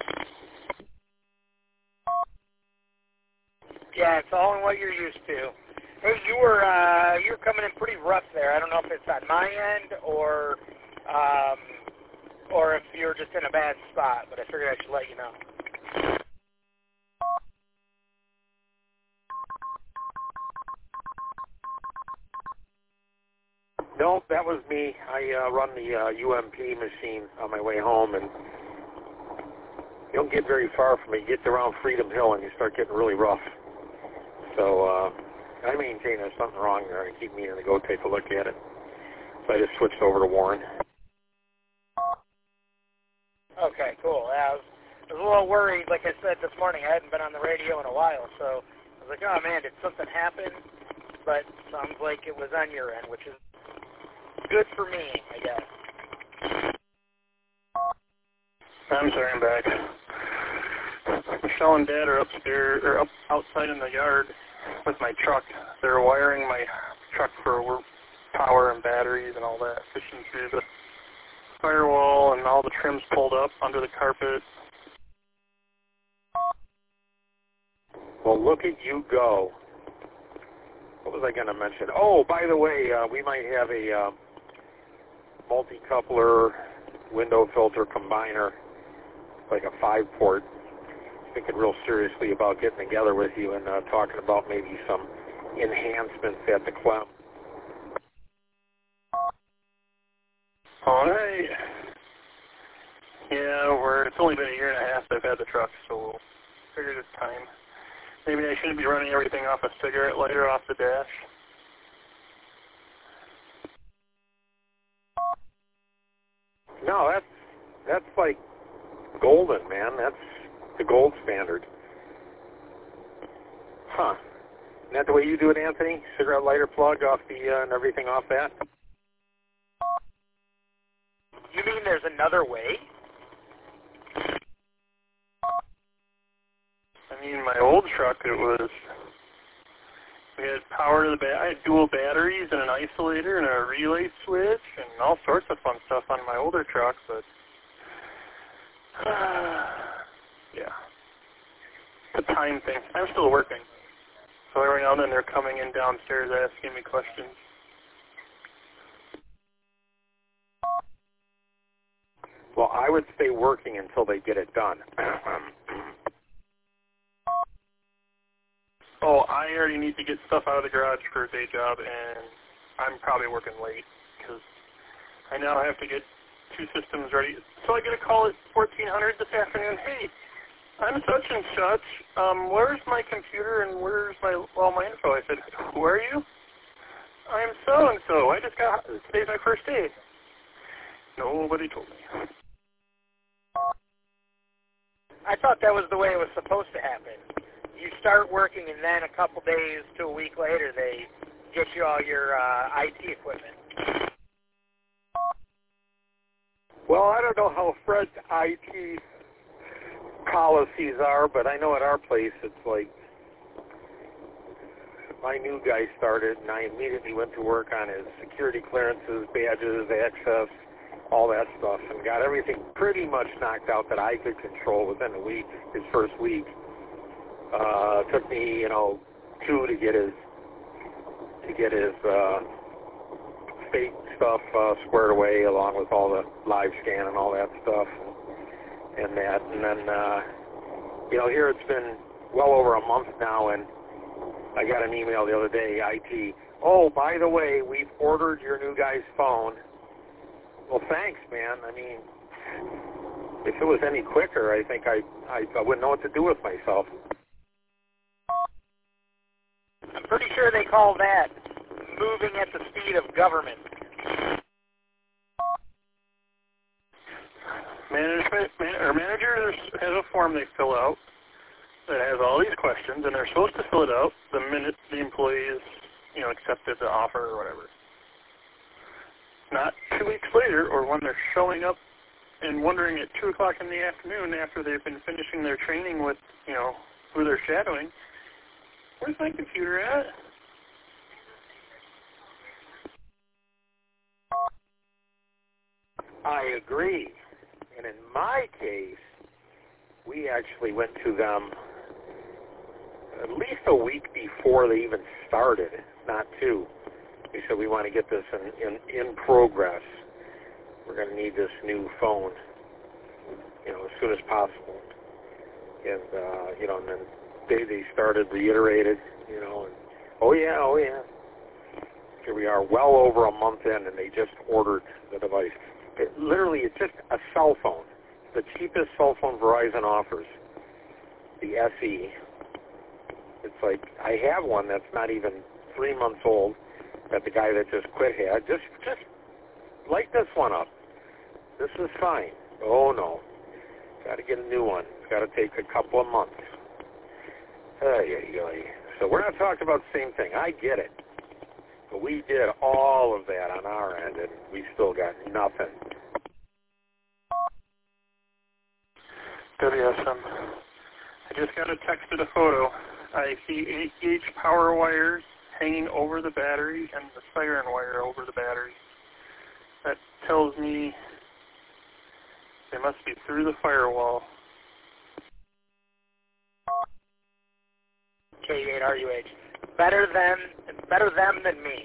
Speaker 3: Yeah, it's all in what you're used to. Hey, you were uh, you were coming in pretty rough there. I don't know if it's on my end or um, or if you're just in a bad spot, but I figured I should let you know.
Speaker 2: No, that was me. I uh, run the uh, U M P machine on my way home, and you don't get very far from it. You get around Freedom Hill, and you start getting really rough. So uh, I maintain there's something wrong there. I keep meaning to go take a look at it. So I just switched over to Warren.
Speaker 3: Okay, cool. Yeah, I was, I was a little worried. Like I said this morning, I hadn't been on the radio in a while, so I was like, oh, man, did something happen? But sounds like it was on your end, which is good for me, I guess.
Speaker 11: I'm sorry, I'm back. Michelle and Dad are upstairs, or up outside in the yard with my truck. They're wiring my truck for power and batteries and all that, fishing through the firewall and all the trims pulled up under the carpet.
Speaker 2: Well, look at you go. What was I going to mention? Oh, by the way, uh, we might have a uh, multi-coupler window filter combiner, like a five-port. Thinking real seriously about getting together with you and uh, talking about maybe some enhancements at the Clem.
Speaker 11: All right. Yeah, we're, it's only been a year and a half that I've had the truck, so figured it's time. Maybe I shouldn't be running everything off a cigarette lighter off the dash.
Speaker 2: No, that's that's like golden, man. That's the gold standard. Huh. Isn't that the way you do it, Anthony? Cigarette lighter plug off the uh, and everything off that?
Speaker 3: You mean there's another way?
Speaker 11: I mean, my old truck, it was, we had power to the bat. I had dual batteries and an isolator and a relay switch and all sorts of fun stuff on my older truck, but, uh, yeah. It's a time thing. I'm still working. So every now and then they're coming in downstairs asking me questions.
Speaker 2: Well, I would stay working until they get it done.
Speaker 11: Oh, I already need to get stuff out of the garage for a day job, and I'm probably working late because I now have to get two systems ready. So I get a call at fourteen hundred this afternoon. Hey, I'm such and such. Um, where's my computer and where's my all my info? I said, who are you? I'm so and so. I just got today's my first day. Nobody told me.
Speaker 3: I thought that was the way it was supposed to happen. You start working, and then a couple days to a week later, they get you all your uh, I T equipment.
Speaker 2: Well, I don't know how Fred's I T policies are, but I know at our place it's like my new guy started, and I immediately went to work on his security clearances, badges, access, all that stuff, and got everything pretty much knocked out that I could control within a week, his first week. Uh, took me, you know, two to get his to get his uh, state stuff uh, squared away, along with all the live scan and all that stuff, and, and that. And then, uh, you know, here it's been well over a month now, and I got an email the other day, I T, oh, by the way, we've ordered your new guy's phone. Well, thanks, man. I mean, if it was any quicker, I think I, I, I wouldn't know what to do with myself.
Speaker 5: I'm pretty sure they call that moving at the speed of government.
Speaker 4: Management man, or manager has a form they fill out that has all these questions, and they're supposed to fill it out the minute the employee is, you know, accepted the offer or whatever. Not two weeks later, or when they're showing up and wondering at two o'clock in the afternoon after they've been finishing their training with, you know, who they're shadowing. Where's my computer at?
Speaker 2: I agree. And in my case, we actually went to them at least a week before they even started, not two. We said we want to get this in, in, in progress. We're going to need this new phone, you know, as soon as possible. And, uh, you know, and then they, they started, reiterated, you know, and, oh, yeah, oh, yeah. Here we are well over a month in, and they just ordered the device. It, literally, it's just a cell phone. The cheapest cell phone Verizon offers, the S E. It's like, I have one that's not even three months old that the guy that just quit had. Just, just light this one up. This is fine. Oh, no. Got to get a new one. It's got to take a couple of months. Ay, ay, ay. So we're not talking about the same thing. I get it. But we did all of that on our end, and we still got nothing.
Speaker 4: W S M. I just got a texted a photo. I see eight gauge power wires hanging over the battery and the siren wire over the battery. That tells me they must be through the firewall.
Speaker 5: K eight R U H. Better them, better them than me.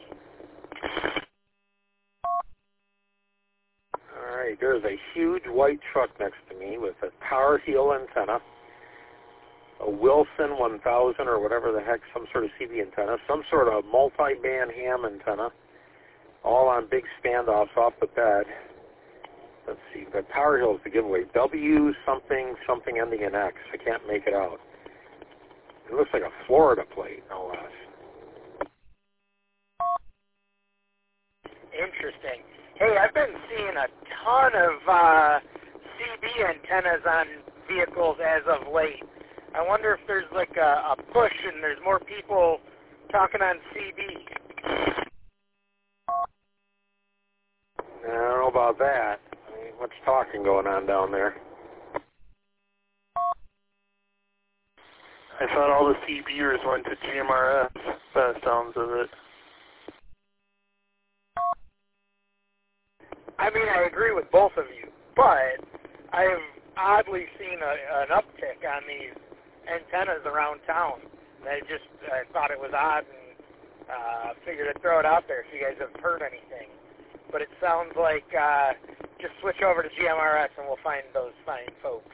Speaker 2: All right, there's a huge white truck next to me with a Tar Heel antenna, a Wilson one thousand or whatever the heck, some sort of C B antenna, some sort of multi-band ham antenna, all on big standoffs off the bed. Let's see, the Tar Heel is the giveaway. W something, something ending in X. I can't make it out. It looks like a Florida plate, no less.
Speaker 5: Interesting. Hey, I've been seeing a ton of uh, C B antennas on vehicles as of late. I wonder if there's like a, a push and there's more people talking on C B.
Speaker 2: I don't know about that. I mean, much talking going on down there.
Speaker 4: I thought all the C Bers went to G M R S, by the sounds of it.
Speaker 5: I mean, I agree with both of you, but I've oddly seen a, an uptick on these antennas around town. I just I thought it was odd and uh, figured I'd throw it out there if you guys have heard anything. But it sounds like uh, just switch over to G M R S and we'll find those fine folks.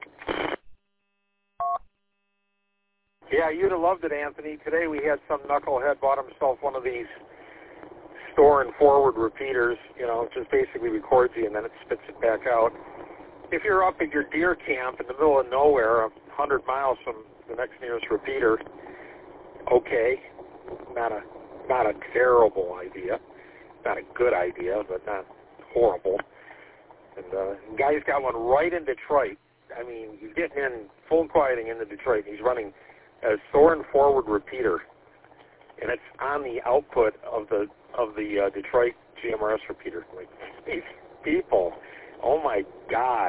Speaker 2: Yeah, you'd have loved it, Anthony. Today we had some knucklehead bought himself one of these store and forward repeaters, you know, just basically records you and then it spits it back out. If you're up at your deer camp in the middle of nowhere, a hundred miles from the next nearest repeater, okay, not a not a terrible idea, not a good idea, but not horrible. And uh, the guy's got one right in Detroit. I mean, he's getting in full quieting into Detroit. And he's running a store and forward repeater, and it's on the output of the of the uh, Detroit G M R S repeater. Like, these people, Oh my God.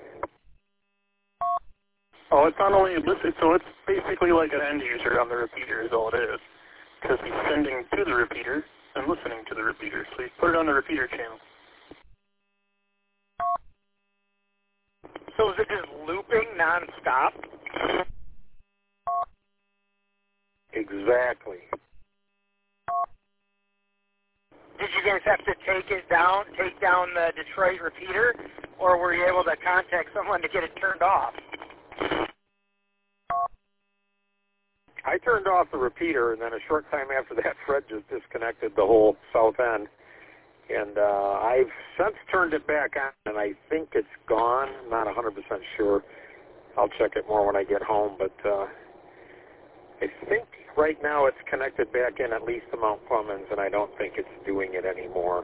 Speaker 4: Oh, it's not only listen, so it's basically like an end user on the repeater is all it is, because he's sending to the repeater and listening to the repeater. So you put it on the repeater channel.
Speaker 5: So is it just looping nonstop?
Speaker 2: Exactly.
Speaker 5: Did you guys have to take it down, take down the Detroit repeater, or were you able to contact someone to get it turned off?
Speaker 2: I turned off the repeater, and then a short time after that, Fred just disconnected the whole south end. And uh, I've since turned it back on, and I think it's gone. I'm not one hundred percent sure. I'll check it more when I get home, but uh, I think right now it's connected back in at least to Mount Clemens, and I don't think it's doing it anymore.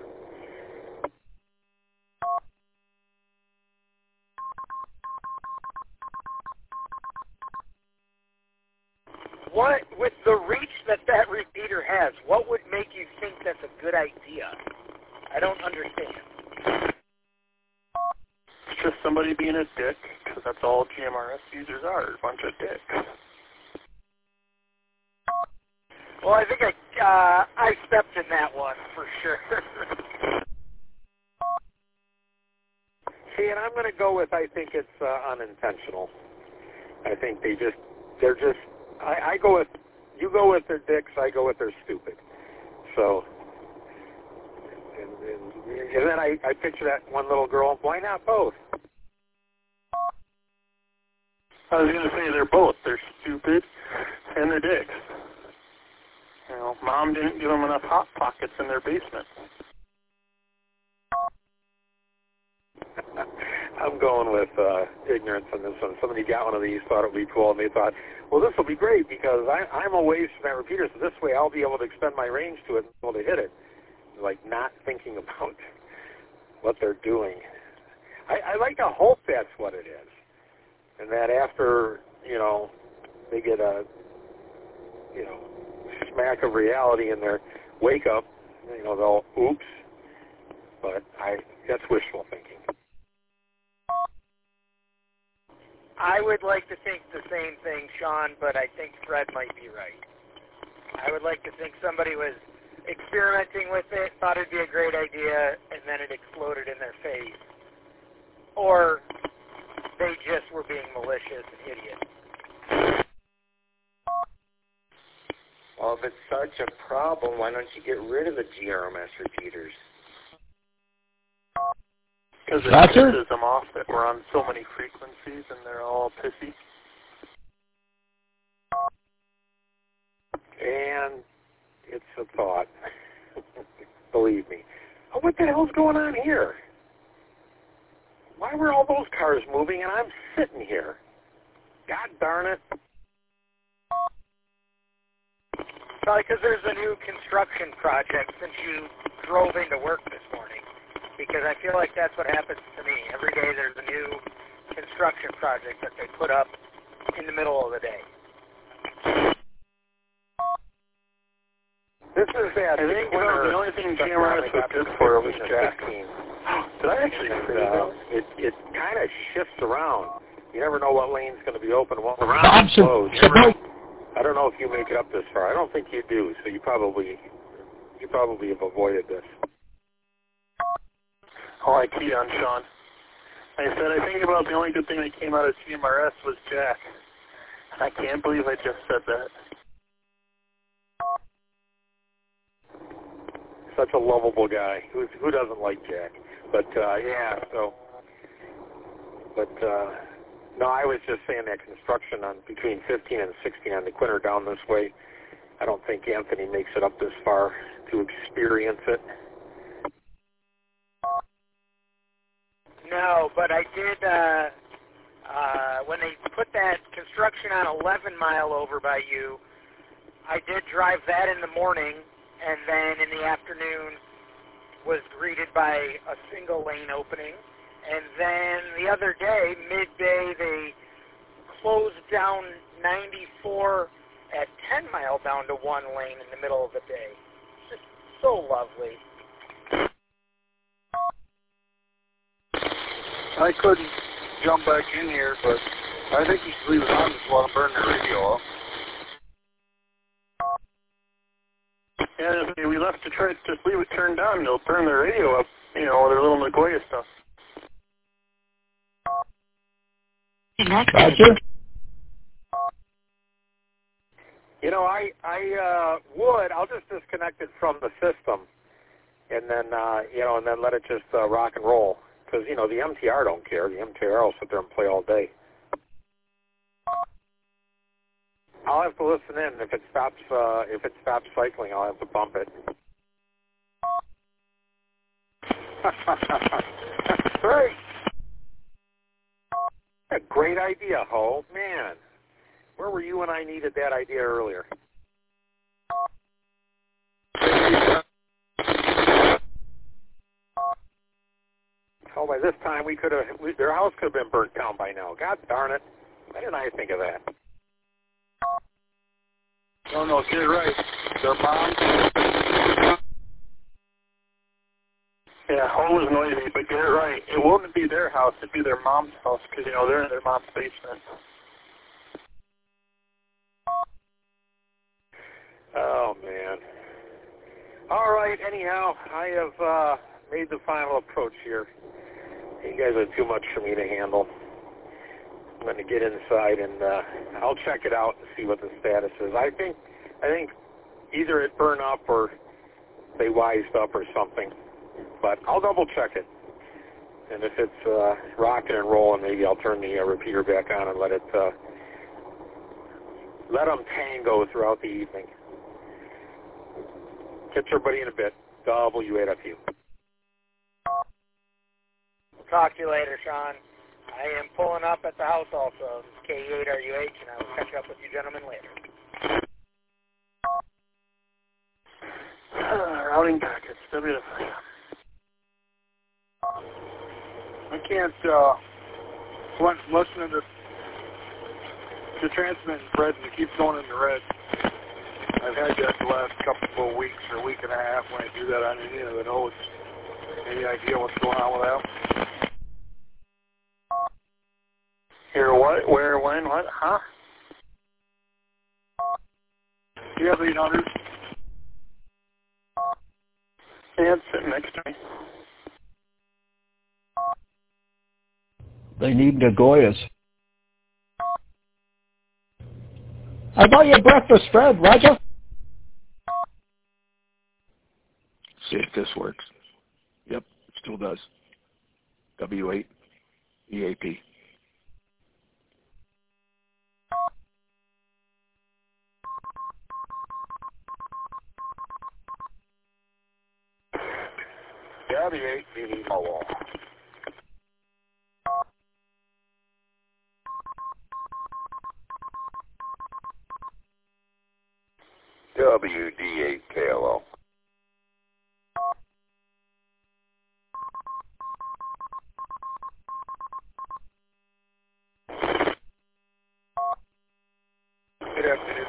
Speaker 5: What, with the reach that that repeater has, what would make you think that's a good idea? I don't understand.
Speaker 4: It's just somebody being a dick, because that's all G M R S users are, a bunch of dicks.
Speaker 5: Well, I think I uh, I stepped in that one for sure.
Speaker 2: See, and I'm going to go with I think it's uh, unintentional. I think they just, they're just, I, I go with, you go with their dicks, I go with their stupid. So, and, and, and then I, I picture that one little girl, why not both?
Speaker 4: I was going to say they're both. They're stupid and they're dicks. You know, Mom didn't give them enough Hot Pockets in their basement.
Speaker 2: I'm going with uh, ignorance on this one. Somebody got one of these, thought it would be cool, and they thought, well, this will be great because I, I'm a ways from that repeater, so this way I'll be able to extend my range to it and be able to hit it. Like not thinking about what they're doing. I, I like to hope that's what it is, and that after, you know, they get a, you know, smack of reality in their wake up, you know, they'll oops. But I that's wishful thinking.
Speaker 5: I would like to think the same thing, Sean, but I think Fred might be right. I would like to think somebody was experimenting with it, thought it'd be a great idea, and then it exploded in their face. Or they just were being malicious and idiots.
Speaker 13: Well, if it's such a problem, why don't you get rid of the G R M S repeaters?
Speaker 4: Because it pisses them off that we're on so many frequencies and they're all pissy.
Speaker 2: And it's a thought. Believe me. Oh, what the hell's going on here? Why were all those cars moving and I'm sitting here? God darn it.
Speaker 5: Probably because there's a new construction project since you drove into work this morning. Because I feel like that's what happens to me. Every day there's a new construction project that they put up in the middle of the day.
Speaker 2: This is that.
Speaker 4: I think one of the only thing G M R S was good for was Jack. Did I actually say that?
Speaker 2: It, it kind of shifts around. You never know what lane's going to be open, what lane's closed. I don't know if you make it up this far. I don't think you do, so you probably you probably have avoided this.
Speaker 4: Oh, I keyed on Sean. I said, I think about the only good thing that came out of G M R S was Jack. I can't believe I just said that.
Speaker 2: Such a lovable guy. Who who doesn't like Jack? But uh, yeah, so. But uh, no, I was just saying that construction on between fifteen and sixteen on the Quinter down this way. I don't think Anthony makes it up this far to experience it.
Speaker 5: No, but I did, uh, uh, when they put that construction on eleven mile over by you, I did drive that in the morning, and then in the afternoon was greeted by a single lane opening. And then the other day, midday, they closed down ninety-four at ten mile down to one lane in the middle of the day. It's just so lovely.
Speaker 4: I couldn't jump back in here, but I think you should leave it on just while I'm burning the radio off.
Speaker 14: Yeah, if we left the church, just leave it turned on, they'll turn the radio up, you know, their little Nagoya stuff.
Speaker 3: Roger?
Speaker 2: You know, I I uh, would. I'll just disconnect it from the system, and then uh, you know, and then let it just uh, rock and roll. Because you know, the M T R don't care. The M T R will sit there and play all day. I'll have to listen in. If it stops, uh, if it stops cycling, I'll have to bump it. Great. A great idea, Ho. Man, where were you when I needed that idea earlier? Oh, by this time we could have, we, their house could have been burnt down by now. God darn it! Why didn't I think of that?
Speaker 4: No, no, get it right. Their mom.
Speaker 14: Yeah, Ho was noisy, but get it right. It wouldn't be their house. It'd be their mom's house because, you know, they're in their mom's basement.
Speaker 2: Oh, man. All right, anyhow, I have uh, made the final approach here. You guys are too much for me to handle. I'm going to get inside and uh, I'll check it out and see what the status is. I think, I think either it burned up or they wised up or something. But I'll double check it. And if it's uh, rocking and rolling, maybe I'll turn the uh, repeater back on and let it uh, let them tango throughout the evening. Catch everybody in a bit. W eight F U.
Speaker 3: We'll talk to you later, Sean. I am pulling up at the house also. This is K eight R U H, and I will catch up with you gentlemen later.
Speaker 14: Uh, routing packets, W F I.
Speaker 4: I can't, uh, when listening to the transmit in red and it keeps going into red. I've had that the last couple of weeks or a week and a half when I do that on any of the nodes. Any idea what's going on with that?
Speaker 14: Here, what? Where? When? What? Huh?
Speaker 4: Do you have eight hundred?
Speaker 14: Yeah, it's sitting next to me.
Speaker 15: They need Nagoyas. I bought you breakfast, Fred. Roger?
Speaker 6: See if this works. Yep, it still does. W eight E A P.
Speaker 2: W eight B D Mobile.
Speaker 12: W D eight K L O.
Speaker 2: Good afternoon.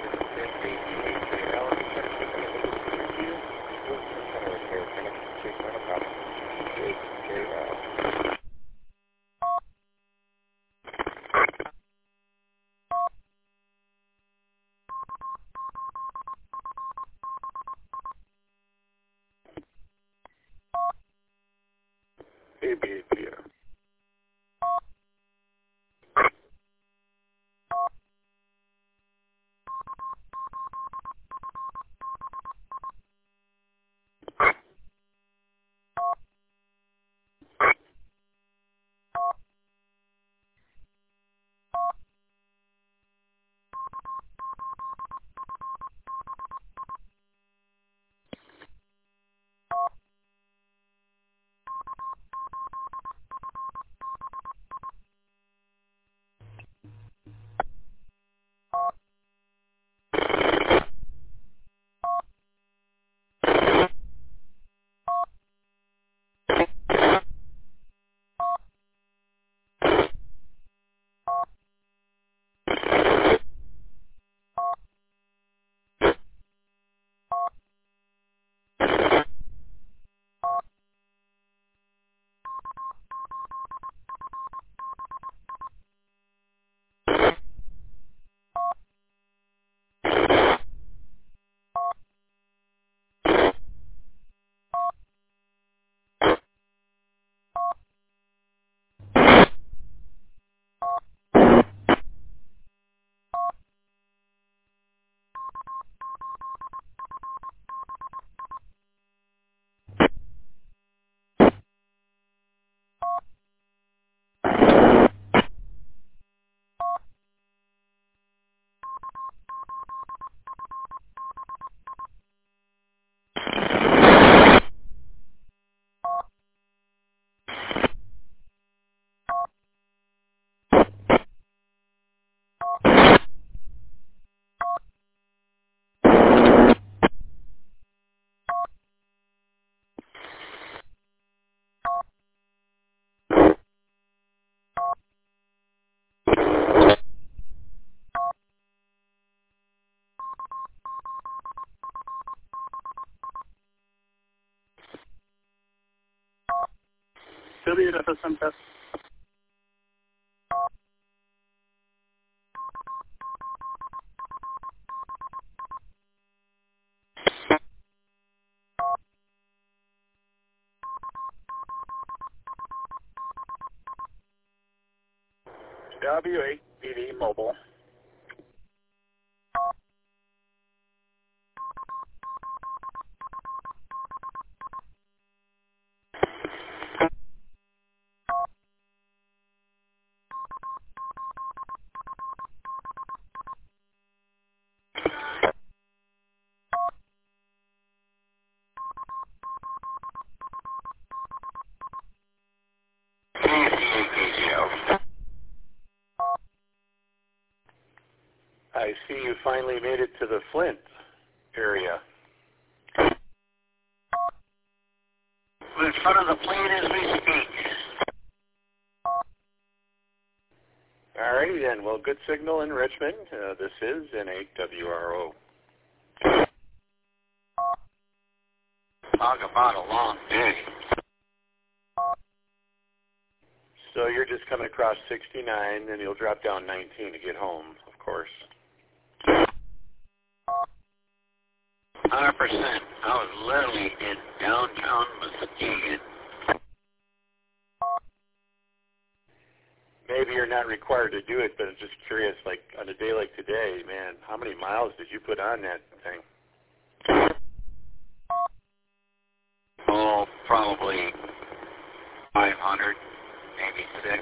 Speaker 14: W eight F S M test.
Speaker 8: W eight P D mobile.
Speaker 6: I see you finally made it to the Flint area.
Speaker 7: We're in front of the plane as we speak.
Speaker 6: All righty then. Well, good signal in Richmond. Uh, this is N eight W R O.
Speaker 7: Talk about a long day.
Speaker 6: So you're just coming across sixty-nine, and you'll drop down nineteen to get home, of course.
Speaker 7: one hundred percent. I was literally in downtown Muskegon.
Speaker 6: Maybe you're not required to do it, but I'm just curious, like on a day like today, man, how many miles did you put on that thing?
Speaker 7: Oh, probably five hundred, maybe six.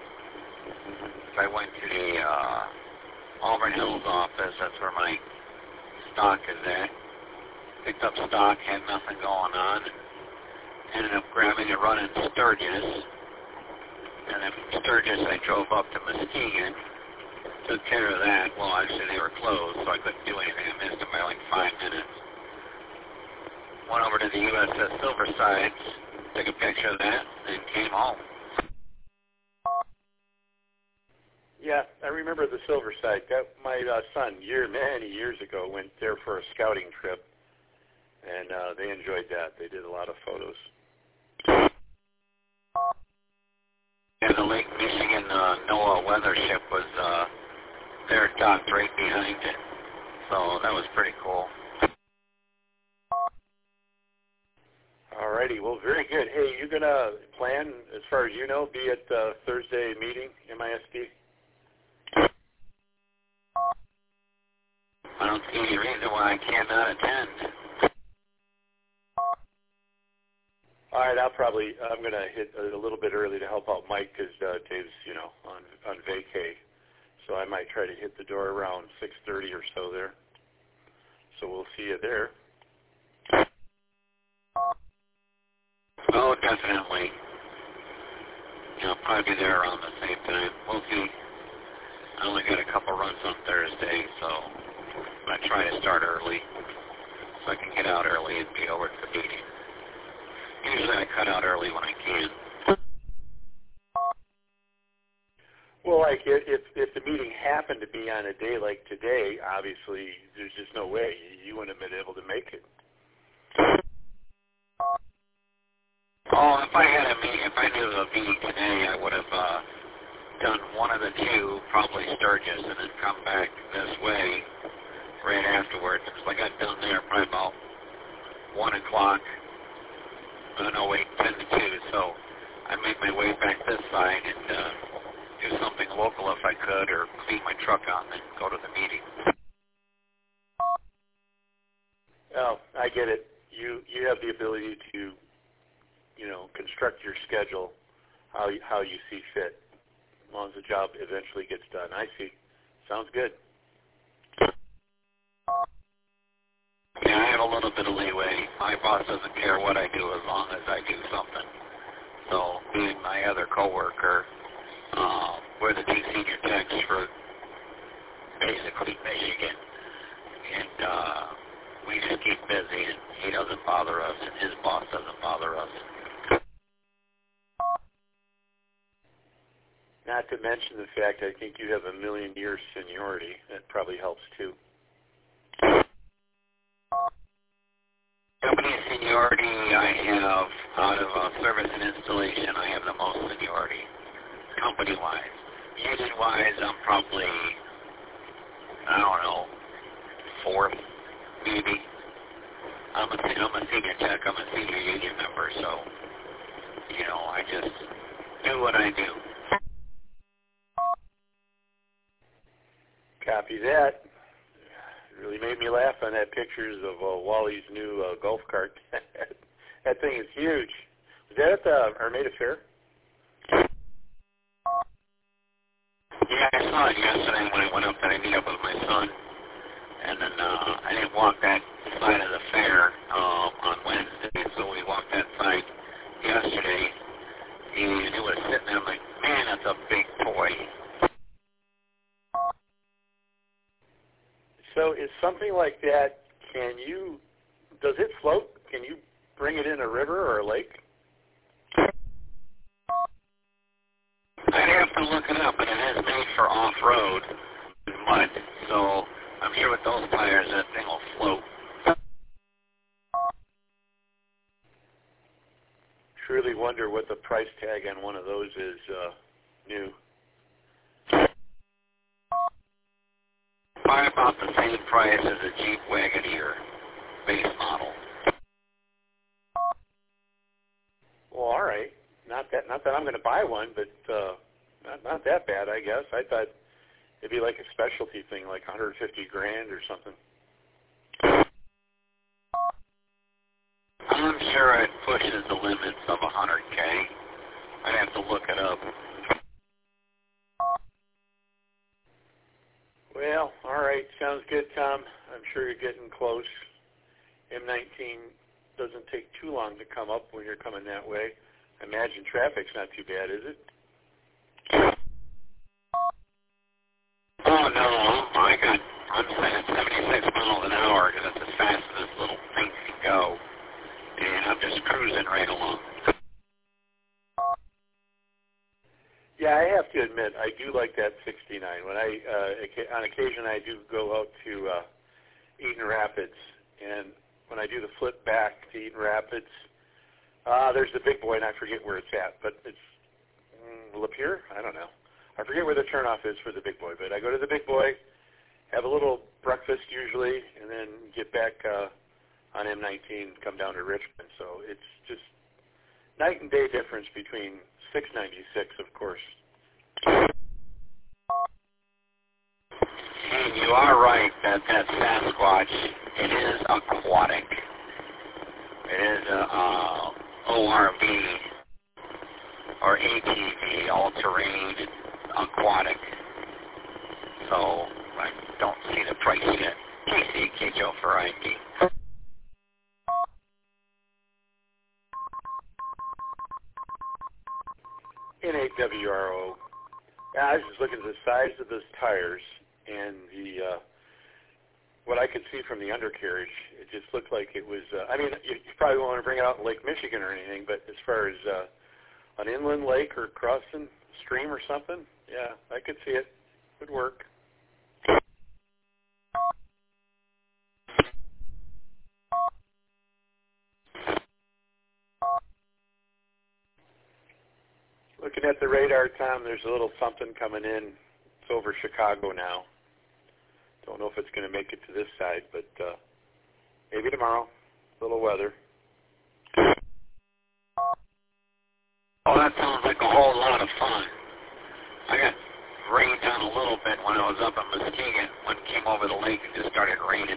Speaker 7: I went to the uh, Auburn Hills office. That's where my stock is at. Picked up stock, had nothing going on. Ended up grabbing a run in Sturgis. And then from Sturgis, I drove up to Muskegon. Took care of that. Well, actually, they were closed, so I couldn't do anything. I missed them by like five minutes. Went over to the U S S Silverside, took a picture of that, and came home.
Speaker 6: Yeah, I remember the Silverside. That my uh, son, year many years ago, went there for a scouting trip, and uh, they enjoyed that. They did a lot of photos.
Speaker 7: And the Lake Michigan uh, NOAA weather ship was uh, there docked right behind it, so that was pretty cool.
Speaker 6: Alrighty, well, very good. Hey, you gonna plan, as far as you know, be at the Thursday meeting, M I S D?
Speaker 7: I don't see any reason why I cannot attend.
Speaker 6: All right, I'll probably, I'm going to hit a little bit early to help out Mike because uh, Dave's, you know, on on vacay. So I might try to hit the door around six thirty or so there. So we'll see you there.
Speaker 7: Oh, definitely. You know, probably be there around the same time. We'll see. I only got a couple runs on Thursday, so I'm going to try to start early so I can get out early and be over at the meeting. Usually I cut out early when I can.
Speaker 6: Well, like if if the meeting happened to be on a day like today, obviously there's just no way you wouldn't have been able to make it.
Speaker 7: Oh, if I had a meeting, if I knew of a meeting today, I would have uh, done one of the two, probably Sturgis, and then come back this way right afterwards. Because I got done there probably about one o'clock. Uh, no, wait, ten to two. So I made my way back this side and uh, do something local if I could, or clean my truck out and then go to the meeting.
Speaker 6: Oh, I get it. You you have the ability to, you know, construct your schedule how you, how you see fit, as long as the job eventually gets done. I see. Sounds good.
Speaker 7: Yeah, I have a little bit of leeway. My boss doesn't care what I do as long as I do something. So, me and my other coworker, uh, we're the two senior techs for basically Michigan, and uh, we just keep busy, and he doesn't bother us, and his boss doesn't bother us.
Speaker 6: Not to mention the fact I think you have a million years seniority. That probably helps too.
Speaker 7: Company seniority I have out of uh, service and installation. I have the most seniority, company-wise. Union-wise, I'm probably, I don't know, fourth, maybe. I'm a, I'm a senior tech. I'm a senior union member, so, you know, I just do what I do.
Speaker 16: Copy that. It really made me laugh on that pictures of uh, Wally's new uh, golf cart. That thing is huge. Was that at the Armada Fair?
Speaker 7: Yeah, I saw it yesterday when I went up there. I meet up with my son. And then uh, I didn't walk that side of the fair um, on Wednesday, so we walked that side yesterday. And it was sitting there. I'm like, man, that's a big toy.
Speaker 16: So is something like that, can you, does it float? Can you bring it in a river or a lake?
Speaker 7: I'd have to look it up, but it is made for off-road mud, so I'm sure with those tires that thing will float.
Speaker 16: Truly wonder what the price tag on one of those is uh, new.
Speaker 7: Probably about the same price as a Jeep Wagoneer base model.
Speaker 16: Well, all right. Not that not that I'm going to buy one, but uh, not not that bad, I guess. I thought it'd be like a specialty thing, like one hundred fifty grand or something.
Speaker 7: I'm sure it pushes the limits of one hundred K. I'd have to look it up.
Speaker 16: Well, all right. Sounds good, Tom. I'm sure you're getting close. M nineteen doesn't take too long to come up when you're coming that way. I imagine traffic's not too bad, is it?
Speaker 7: Oh, no. I got, I'm saying seventy-six miles an hour because that's as fast as this little thing can go. And I'm just cruising right along.
Speaker 16: Yeah, I have to admit, I do like that sixty-nine. When I, uh, on occasion, I do go out to uh, Eaton Rapids, and when I do the flip back to Eaton Rapids, uh, there's the big boy, and I forget where it's at, but it's mm, Lapeer? I don't know. I forget where the turnoff is for the big boy, but I go to the big boy, have a little breakfast usually, and then get back uh, on M nineteen, come down to Richmond. So it's just night and day difference between six ninety-six, of course.
Speaker 7: And you are right that that Sasquatch, it is aquatic. It is a uh, O R V or A T V, all-terrain aquatic. So I don't see the price yet. K C K Joe for I D.
Speaker 16: N eight W R O. Yeah, I was just looking at the size of those tires and the uh, what I could see from the undercarriage. It just looked like it was. Uh, I mean, you, you probably won't want to bring it out in Lake Michigan or anything, but as far as uh, an inland lake or crossing stream or something, yeah, I could see it. Would work. Looking at the radar, Tom, there's a little something coming in. It's over Chicago now. Don't know if it's going to make it to this side, but uh, maybe tomorrow. A little weather.
Speaker 7: Oh, that sounds like a whole lot of fun. I got rained down a little bit when I was up in Muskegon. When it came over the lake, it just started raining.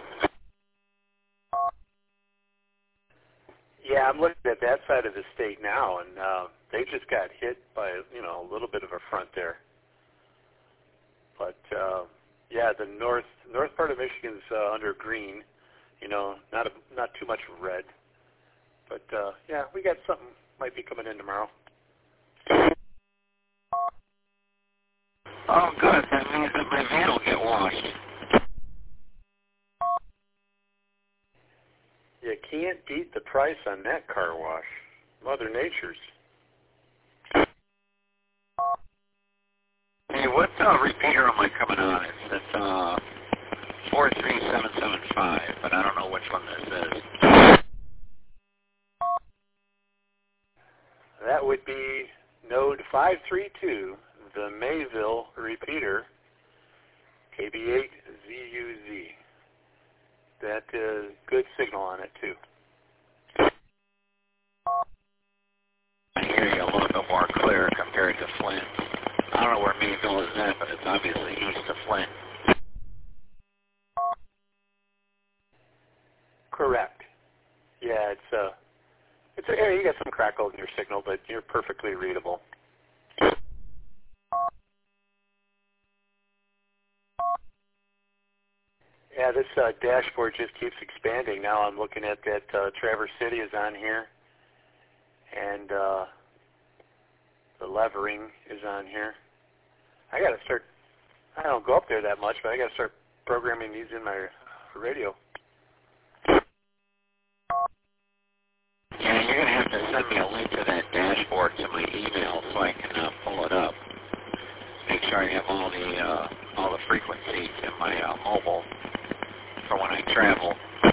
Speaker 16: Yeah, I'm looking at that side of the state now, and uh, they just got hit by, you know, a little bit of a front there. But, uh, yeah, the north north part of Michigan's uh, under green, you know, not a, not too much red. But, uh, yeah, we got something might be coming in tomorrow.
Speaker 7: Oh, good. That means that my van will get washed.
Speaker 16: You can't beat the price on that car wash. Mother Nature's.
Speaker 7: Hey, what uh, repeater am I coming on? It's, it's uh, four three seven seven five, but I don't know which one this is.
Speaker 16: would be node five three two, the Mayville repeater, K B eight Z U Z. That is good signal on it too.
Speaker 7: I hear you a little bit more clear compared to Flint. I don't know where Mayville is at, but it's obviously east of Flint.
Speaker 16: Correct. Yeah, it's uh, it's a, yeah, you got some crackle in your signal, but you're perfectly readable. Yeah, this uh, dashboard just keeps expanding. Now I'm looking at that uh, Traverse City is on here, and uh, the levering is on here. I got to start, I don't go up there that much, but I got to start programming these in my radio.
Speaker 7: Yeah, you're going to have to send me a link to that dashboard to my email so I can uh, pull it up. Make sure I have all the uh, all the frequencies in my uh, mobile for when I travel.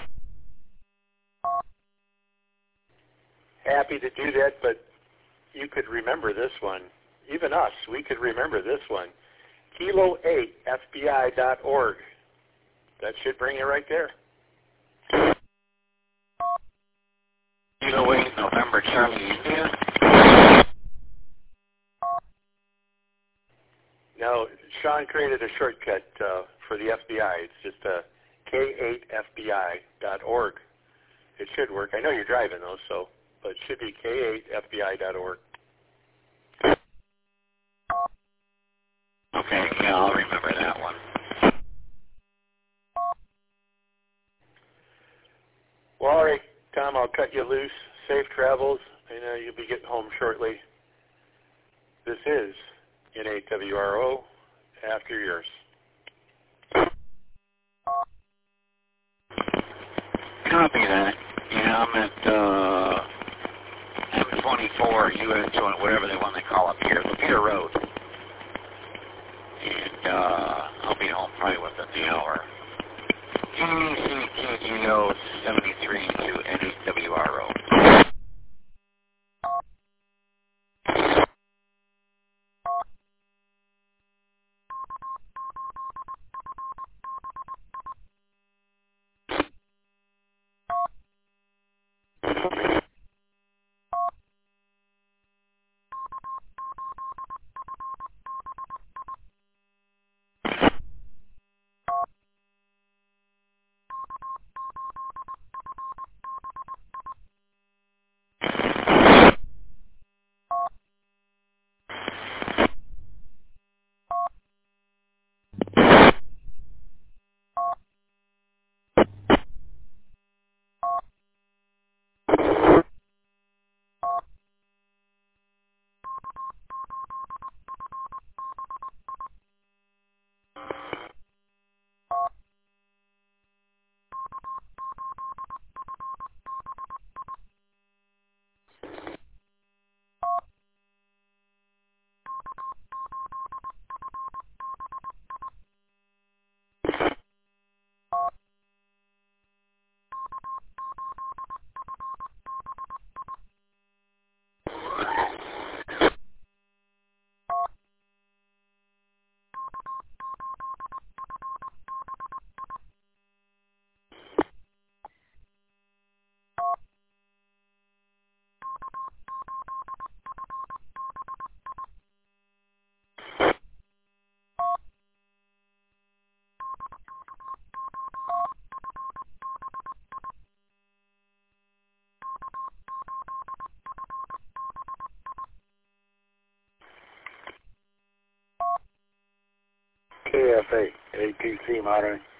Speaker 16: Happy to do that, but you could remember this one. Even us, we could remember this one. Kilo eight F B I dot org. That should bring you right there.
Speaker 7: Kilo eight November Charlie India.
Speaker 16: No, Sean created a shortcut uh, for the F B I. It's just uh, K eight F B I dot org. It should work. I know you're driving though, so but it should be K eight F B I dot org.
Speaker 7: Okay, yeah, I'll remember that one.
Speaker 16: Well, all right, Tom, I'll cut you loose. Safe travels. I know you'll be getting home shortly. This is N A W R O After Yours.
Speaker 7: Copy that. Yeah, I'm at uh, M twenty-four, U S twenty, whatever they want to call up here, Lapeer Road. And uh, I'll be home probably within the hour. G C K G O seventy-three to N A W R O.
Speaker 8: K F A, A P C monitoring.